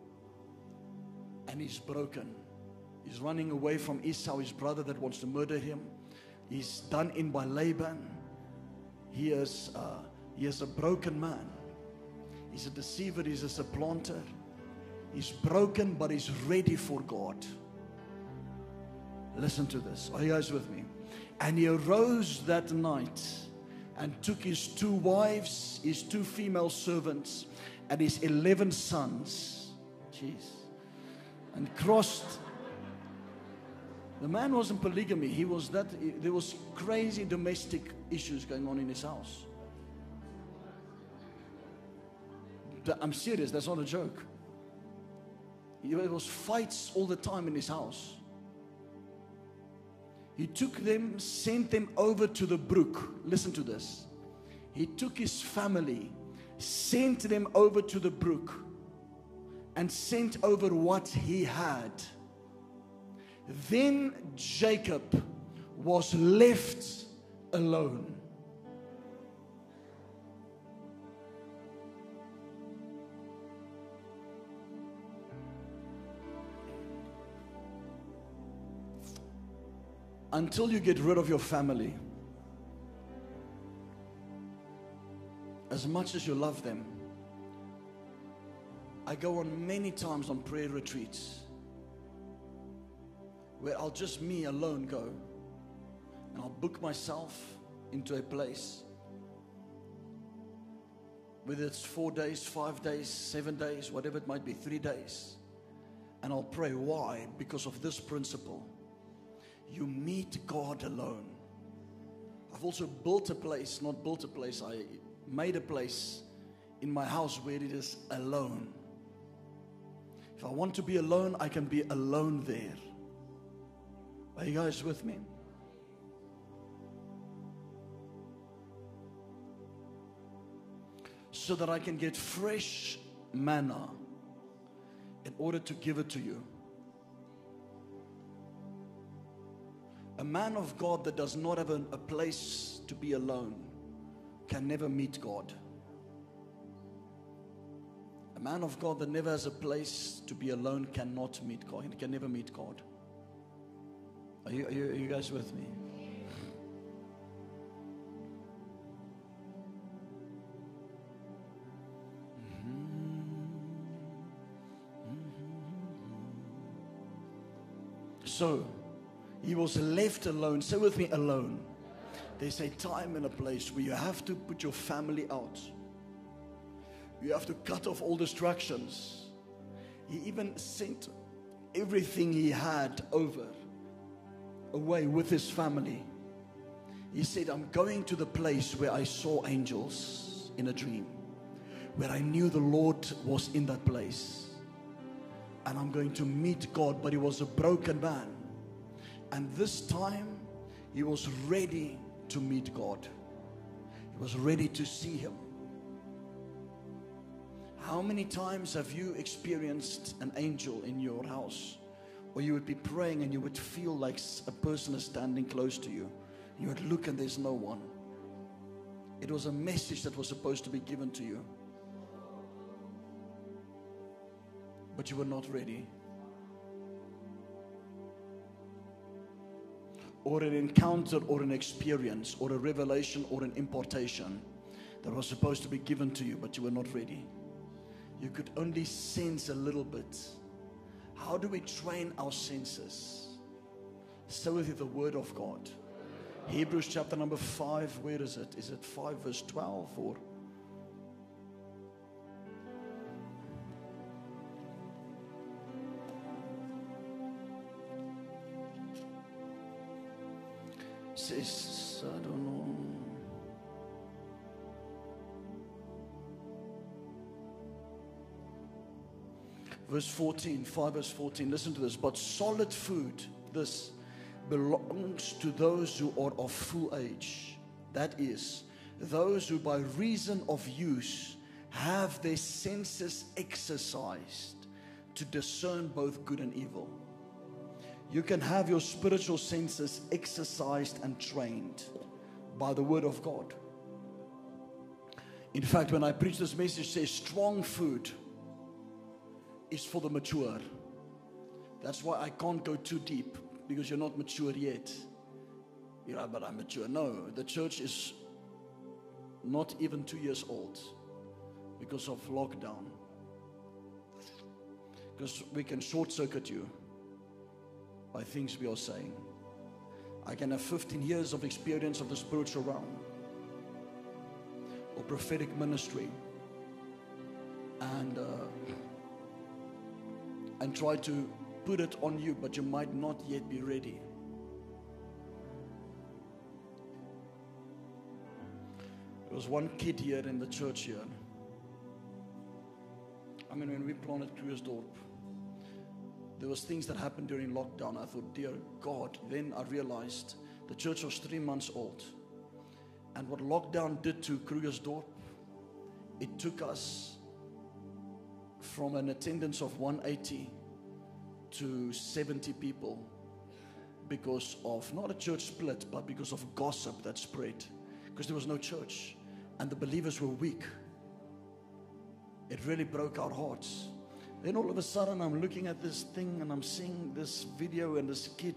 And he's broken. He's running away from Esau, his brother that wants to murder him. He's done in by Laban. He is, uh, he is a broken man. He's a deceiver. He's a supplanter. He's broken, but he's ready for God. Listen to this. Are you guys with me? And he arose that night and took his two wives, his two female servants, and his eleven sons. Jeez. And crossed. The man wasn't polygamy. He was that. There was crazy domestic issues going on in his house. I'm serious. That's not a joke. There was fights all the time in his house. He took them, sent them over to the brook. Listen to this. He took his family, sent them over to the brook, and sent over what he had. Then Jacob was left alone. Until you get rid of your family, as much as you love them, I go on many times on prayer retreats where I'll just me alone go, and I'll book myself into a place, whether it's four days, five days, seven days, whatever it might be, three days, and I'll pray. Why? Because of this principle. You meet God alone. I've also built a place, not built a place, I made a place in my house where it is alone. If I want to be alone, I can be alone there. Are you guys with me? So that I can get fresh manna in order to give it to you. A man of God that does not have a, a place to be alone can never meet God. A man of God that never has a place to be alone cannot meet God. He can never meet God. Are you, are you, are you guys with me? So, he was left alone. Say with me, alone. There's a time and a place where you have to put your family out. You have to cut off all distractions. He even sent everything he had over, away with his family. He said, I'm going to the place where I saw angels in a dream, where I knew the Lord was in that place. And I'm going to meet God. But he was a broken man. And this time, he was ready to meet God. He was ready to see Him. How many times have you experienced an angel in your house? Or you would be praying and you would feel like a person is standing close to you. You would look and there's no one. It was a message that was supposed to be given to you. But you were not ready. Or an encounter or an experience or a revelation or an impartation that was supposed to be given to you, but you were not ready. You could only sense a little bit. How do we train our senses? So with the Word of God. Hebrews chapter number five, where is it? Is it five verse twelve or? Says, I don't know. Verse fourteen, five verse fourteen, listen to this. But solid food, this belongs to those who are of full age. That is, those who by reason of use have their senses exercised to discern both good and evil. You can have your spiritual senses exercised and trained by the Word of God. In fact, when I preach this message, it says strong food is for the mature. That's why I can't go too deep, because you're not mature yet. You're like, but I'm mature. No, the church is not even two years old because of lockdown. Because we can short circuit you by things we are saying. I can have fifteen years of experience of the spiritual realm or prophetic ministry, and uh, and try to put it on you, but you might not yet be ready. There was one kid here in the church here. I mean, when we planted Krugersdorp, there was things that happened during lockdown. I thought, dear God. Then I realized the church was three months old. And what lockdown did to Krugersdorp, it took us from an attendance of one eighty to seventy people because of, not a church split, but because of gossip that spread. Because there was no church and the believers were weak. It really broke our hearts. Then all of a sudden I'm looking at this thing and I'm seeing this video and this kid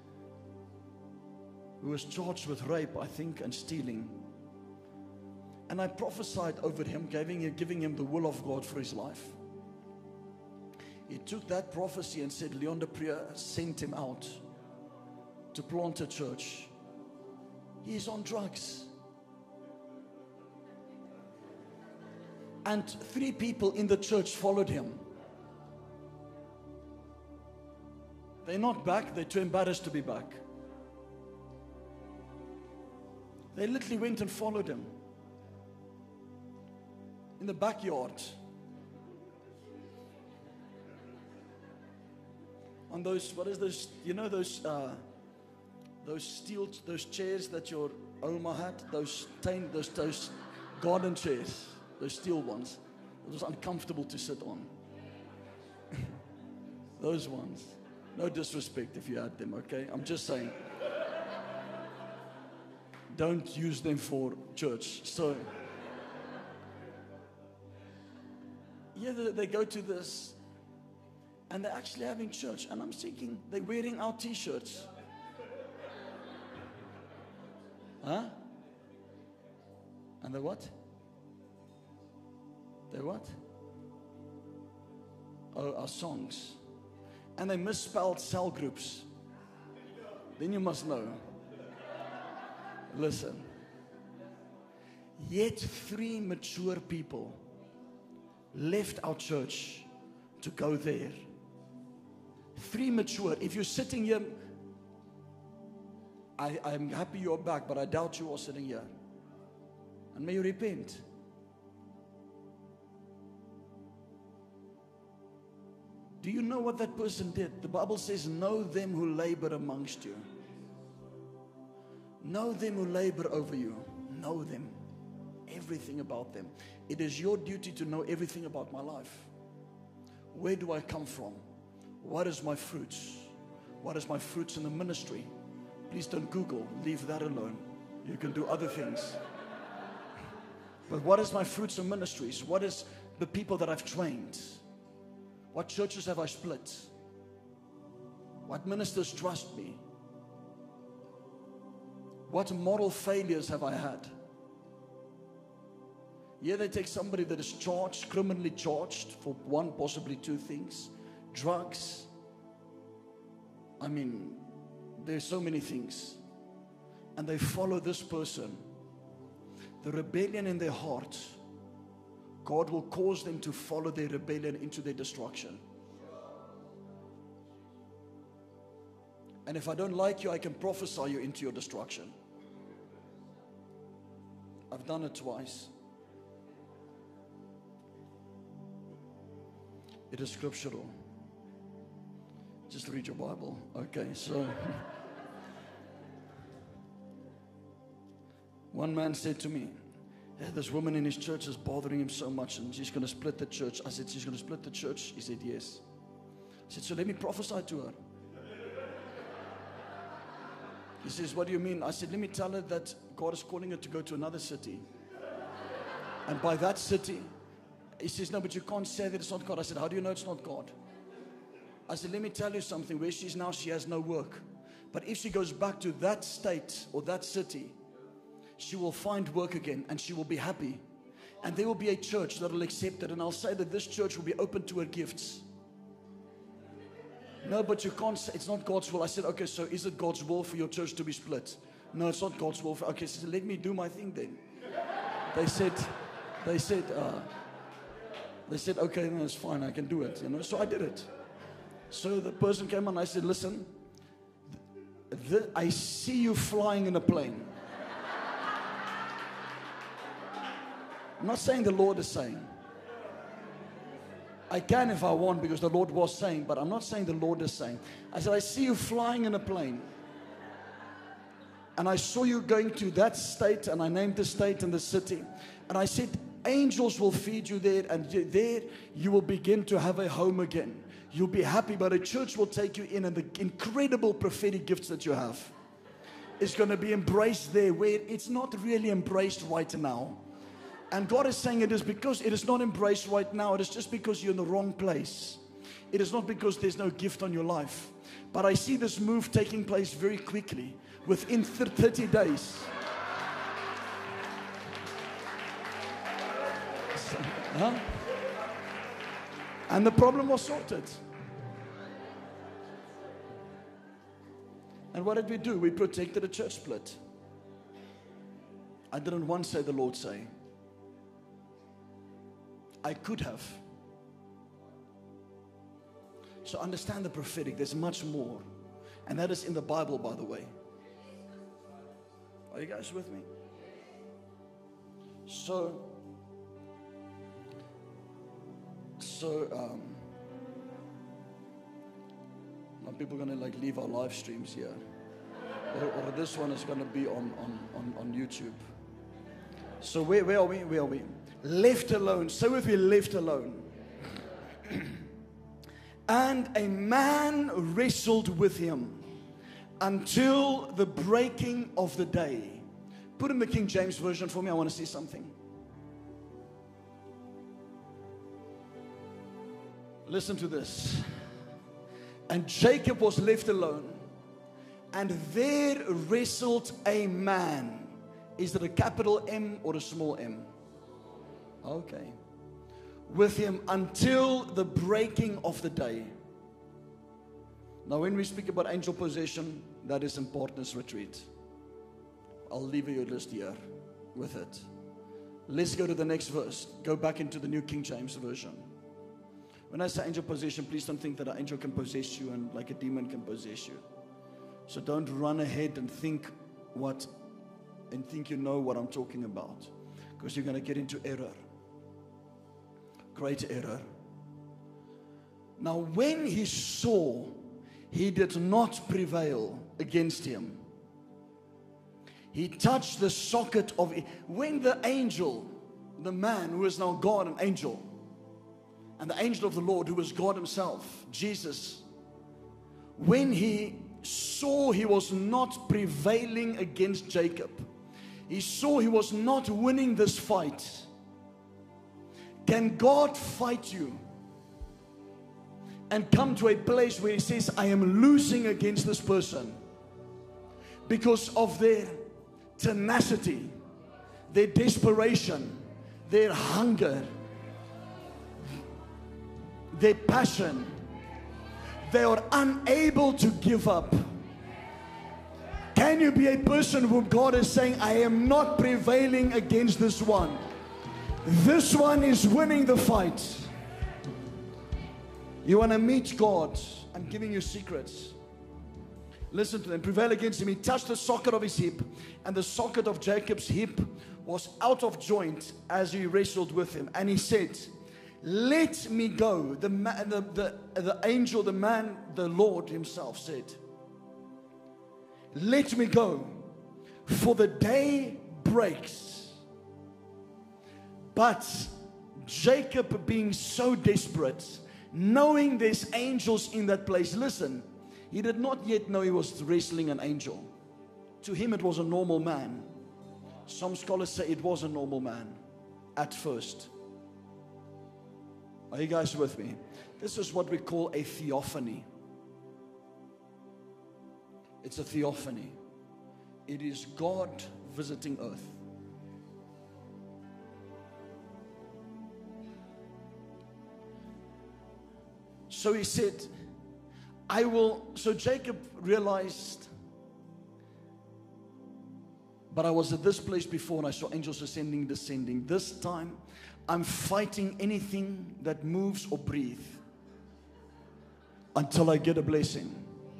who was charged with rape, I think, and stealing. And I prophesied over him, giving him, giving him the will of God for his life. He took that prophecy and said, Leon de Prieur sent him out to plant a church. He's on drugs. And three people in the church followed him. They're not back. They're too embarrassed to be back. They literally went and followed him in the backyard. On those, what is those, you know those uh, those steel, those chairs that your Oma had, those tain, those those garden chairs, those steel ones. It was uncomfortable to sit on. Those ones. No disrespect if you had them, okay? I'm just saying. Don't use them for church. So, yeah, they, they go to this, and they're actually having church. And I'm thinking, they're wearing our t-shirts. Huh? And they what? They what? Oh, our songs. And they misspelled cell groups. Then you must know. Listen. Yet three mature people left our church to go there. Three mature. If you're sitting here, I, I'm happy you're back, but I doubt you are sitting here. And may you repent. Do you know what that person did? The Bible says, know them who labor amongst you. Know them who labor over you. Know them. Everything about them. It is your duty to know everything about my life. Where do I come from? What is my fruits? What is my fruits in the ministry? Please don't Google. Leave that alone. You can do other things. But what is my fruits in ministries? What is the people that I've trained? What churches have I split? What ministers trust me? What moral failures have I had? Yeah, they take somebody that is charged, criminally charged for one, possibly two things. Drugs. I mean, there's so many things. And they follow this person. The rebellion in their heart, God will cause them to follow their rebellion into their destruction. And if I don't like you, I can prophesy you into your destruction. I've done it twice. It is scriptural. Just read your Bible. Okay, so one man said to me, yeah, this woman in his church is bothering him so much and she's going to split the church. I said, she's going to split the church? He said, yes. I said, so let me prophesy to her. He says, what do you mean? I said, let me tell her that God is calling her to go to another city. And by that city, he says, no, but you can't say that it's not God. I said, how do you know it's not God? I said, let me tell you something. Where she is now, she has no work. But if she goes back to that state or that city, she will find work again and she will be happy. And there will be a church that will accept it. And I'll say that this church will be open to her gifts. No, but you can't say, it's not God's will. I said, okay, so is it God's will for your church to be split? No, it's not God's will. For, okay, so let me do my thing then. They said, they said, uh, they said, okay, no, it's fine, I can do it. You know, so I did it. So the person came on, I said, listen, th- th- I see you flying in a plane. I'm not saying the Lord is saying. I can if I want because the Lord was saying, but I'm not saying the Lord is saying. I said, I see you flying in a plane. And I saw you going to that state, and I named the state and the city. And I said, angels will feed you there, and there you will begin to have a home again. You'll be happy, but a church will take you in, and the incredible prophetic gifts that you have is going to be embraced there, where it's not really embraced right now. And God is saying it is because it is not embraced right now. It is just because you're in the wrong place. It is not because there's no gift on your life. But I see this move taking place very quickly, within thirty days. Huh? And the problem was sorted. And what did we do? We protected a church split. I didn't once say the Lord say. I could have. So understand the prophetic. There's much more. And that is in the Bible, by the way. Are you guys with me? So, so, um, now people are going to like leave our live streams here. Or, or this one is going to be on, on, on, on YouTube. So where, where are we? Where are we? Left alone. Say with me, left alone. And a man wrestled with him until the breaking of the day. Put in the King James Version for me. I want to see something. Listen to this. And Jacob was left alone, and there wrestled a man. Is it a capital M or a small m? Okay. With him until the breaking of the day. Now when we speak about angel possession, that is in Partners Retreat. I'll leave you a list here with it. Let's go to the next verse. Go back into the New King James Version. When I say angel possession, please don't think that an angel can possess you and like a demon can possess you. So don't run ahead and think what and think you know what I'm talking about, because you're going to get into error. Great error. Now when he saw he did not prevail against him, he touched the socket of it. When the angel, the man who is now God, an angel, and the angel of the Lord who was God himself, Jesus, when he saw he was not prevailing against Jacob, he saw he was not winning this fight. Can God fight you and come to a place where he says, I am losing against this person because of their tenacity, their desperation, their hunger, their passion? They are unable to give up. Can you be a person whom God is saying, I am not prevailing against this one? This one is winning the fight. You want to meet God? I'm giving you secrets. Listen to them. Prevail against him. He touched the socket of his hip, and the socket of Jacob's hip was out of joint as he wrestled with him. And he said, let me go. The, man, the, the, the angel, the man, the Lord himself said, let me go, for the day breaks. But Jacob, being so desperate, knowing there's angels in that place, listen, he did not yet know he was wrestling an angel. To him, it was a normal man. Some scholars say it was a normal man at first. Are you guys with me? This is what we call a theophany. It's a theophany. It is God visiting earth. So he said, I will, so Jacob realized, but I was at this place before and I saw angels ascending, descending. This time, I'm fighting anything that moves or breathes until I get a blessing.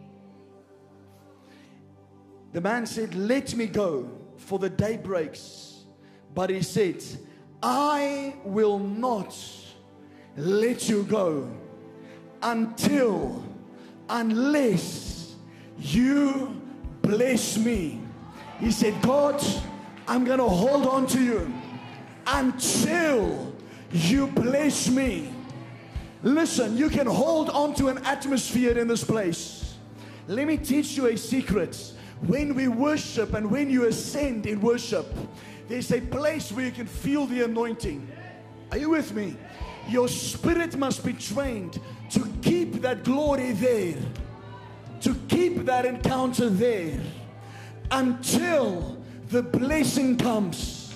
The man said, let me go, for the day breaks. But he said, I will not let you go until, unless you bless me. He said, God, I'm going to hold on to you until you bless me. Listen, you can hold on to an atmosphere in this place. Let me teach you a secret. When we worship and when you ascend in worship, there's a place where you can feel the anointing. Are you with me? Your spirit must be trained to keep that glory there, to keep that encounter there until the blessing comes.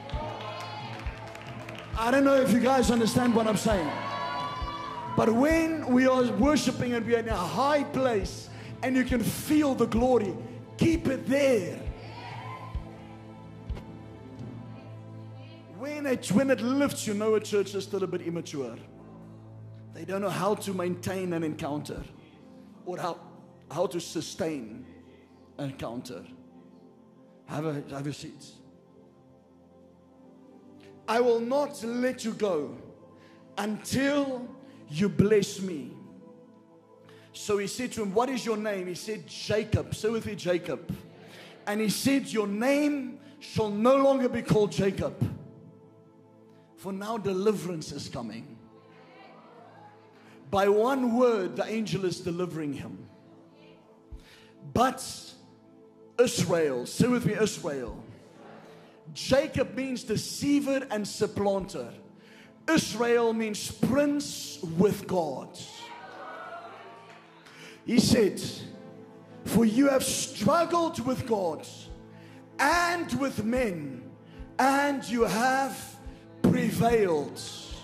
I don't know if you guys understand what I'm saying. But when we are worshiping and we are in a high place and you can feel the glory, keep it there. When it, when it lifts, you know a church is still a bit immature. They don't know how to maintain an encounter or how, how to sustain an encounter. Have a, have a seat. I will not let you go until you bless me. So he said to him, what is your name? He said, Jacob. Say with me, Jacob. And he said, your name shall no longer be called Jacob, for now deliverance is coming. By one word, the angel is delivering him. But Israel, say with me, Israel. Jacob means deceiver and supplanter. Israel means prince with God. He said, for you have struggled with God and with men, and you have prevailed.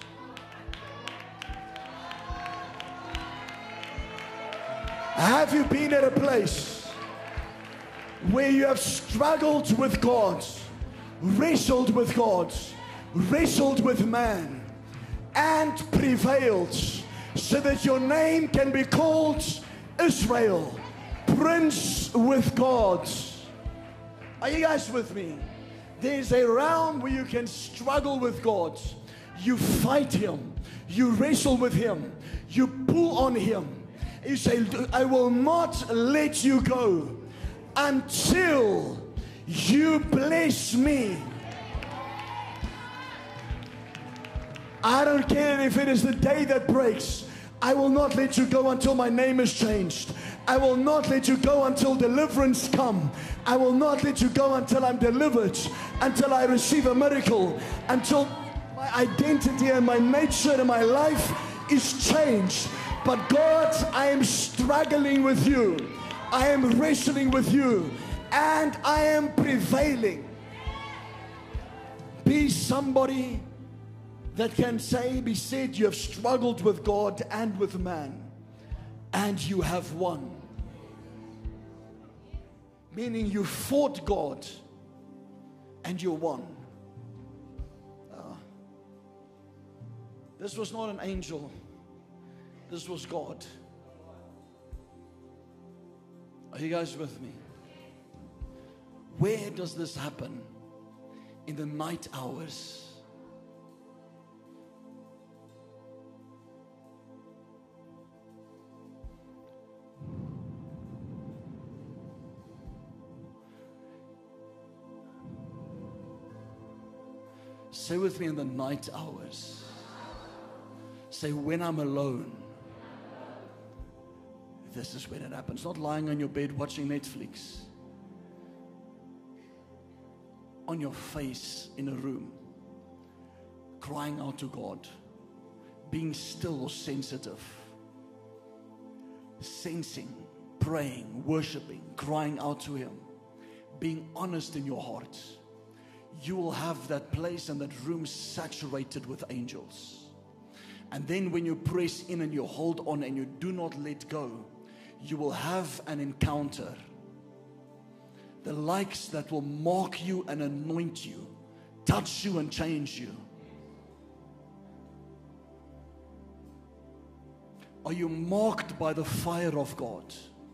Have you been at a place where you have struggled with God, wrestled with God, wrestled with man, and prevailed, so that your name can be called Israel, Prince with God? Are you guys with me? There's a realm where you can struggle with God. You fight Him. You wrestle with Him. You pull on Him. You say, I will not let you go until you bless me. I don't care if it is the day that breaks. I will not let you go until my name is changed. I will not let you go until deliverance come. I will not let you go until I'm delivered, until I receive a miracle, until my identity and my nature and my life is changed. But God, I am struggling with you. I am wrestling with you, and I am prevailing. Be somebody that can say, be said, you have struggled with God and with man, and you have won. Meaning you fought God and you won. Uh, this was not an angel. This was God. Are you guys with me? Where does this happen? In the night hours. Say with me, in the night hours. Say, when I'm alone. This is when it happens. Not lying on your bed watching Netflix. on your face in a room, crying out to God, being still or sensitive, sensing, praying, worshiping, crying out to Him, being honest in your heart, you will have that place and that room saturated with angels. And then when you press in and you hold on and you do not let go, you will have an encounter, the likes that will mark you and anoint you, touch you and change you. Are you marked by the fire of God?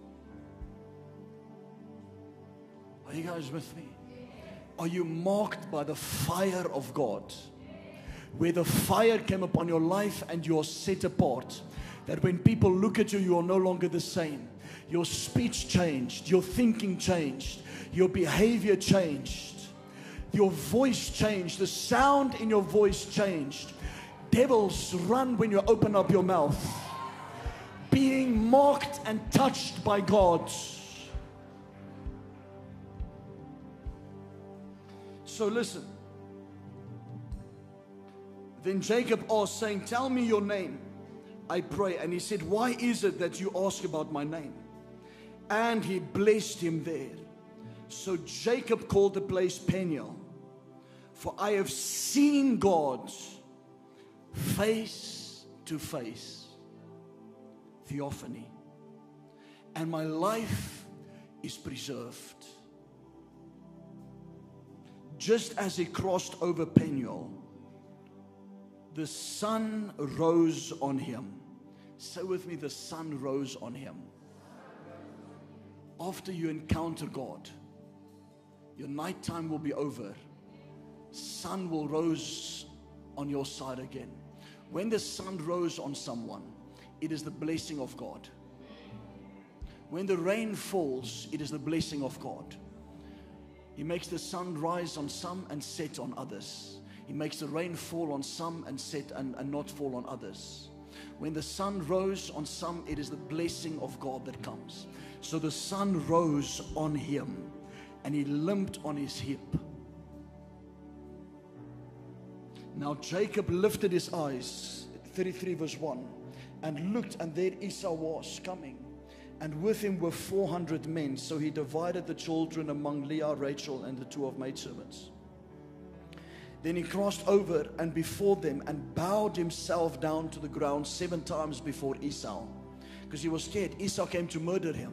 Are you guys with me? Are you marked by the fire of God? Where the fire came upon your life and you are set apart. That when people look at you, you are no longer the same. Your speech changed. Your thinking changed. Your behavior changed. Your voice changed. The sound in your voice changed. Devils run when you open up your mouth. Being marked and touched by God. So listen. Then Jacob asked, saying, tell me your name, I pray. And he said, why is it that you ask about my name? And he blessed him there. So Jacob called the place Peniel, for I have seen God face to face, theophany, and my life is preserved. Just as he crossed over Peniel, the sun rose on him. Say with me, the sun rose on him. After you encounter God, your nighttime will be over. Sun will rise on your side again. When the sun rose on someone, it is the blessing of God. When the rain falls, it is the blessing of God. He makes the sun rise on some and set on others. He makes the rain fall on some and set and, and not fall on others. When the sun rose on some, it is the blessing of God that comes. So the sun rose on him and he limped on his hip. Now Jacob lifted his eyes, thirty-three verse one, and looked, and there Esau was coming, and with him were four hundred men. So he divided the children among Leah, Rachel, and the two of maidservants. Then he crossed over and before them and bowed himself down to the ground seven times before Esau, because he was scared. Esau came to murder him,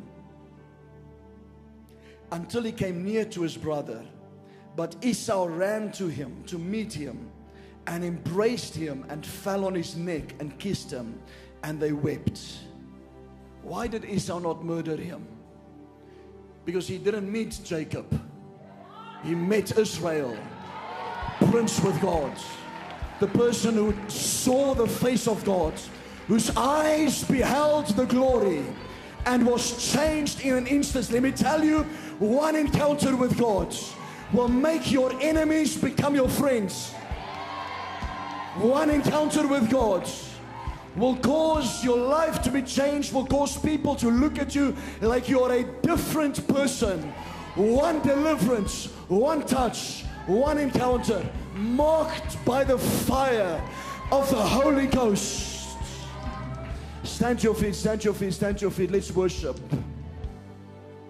until he came near to his brother. But Esau ran to him to meet him and embraced him and fell on his neck and kissed him, and they wept. Why did Esau not murder him? Because he didn't meet Jacob. He met Israel, prince with God, the person who saw the face of God, whose eyes beheld the glory and was changed in an instant. Let me tell you, one encounter with God will make your enemies become your friends. One encounter with God will cause your life to be changed, will cause people to look at you like you are a different person. One deliverance, one touch, one encounter, marked by the fire of the Holy Ghost. Stand to your feet, stand to your feet, stand to your feet. Let's worship.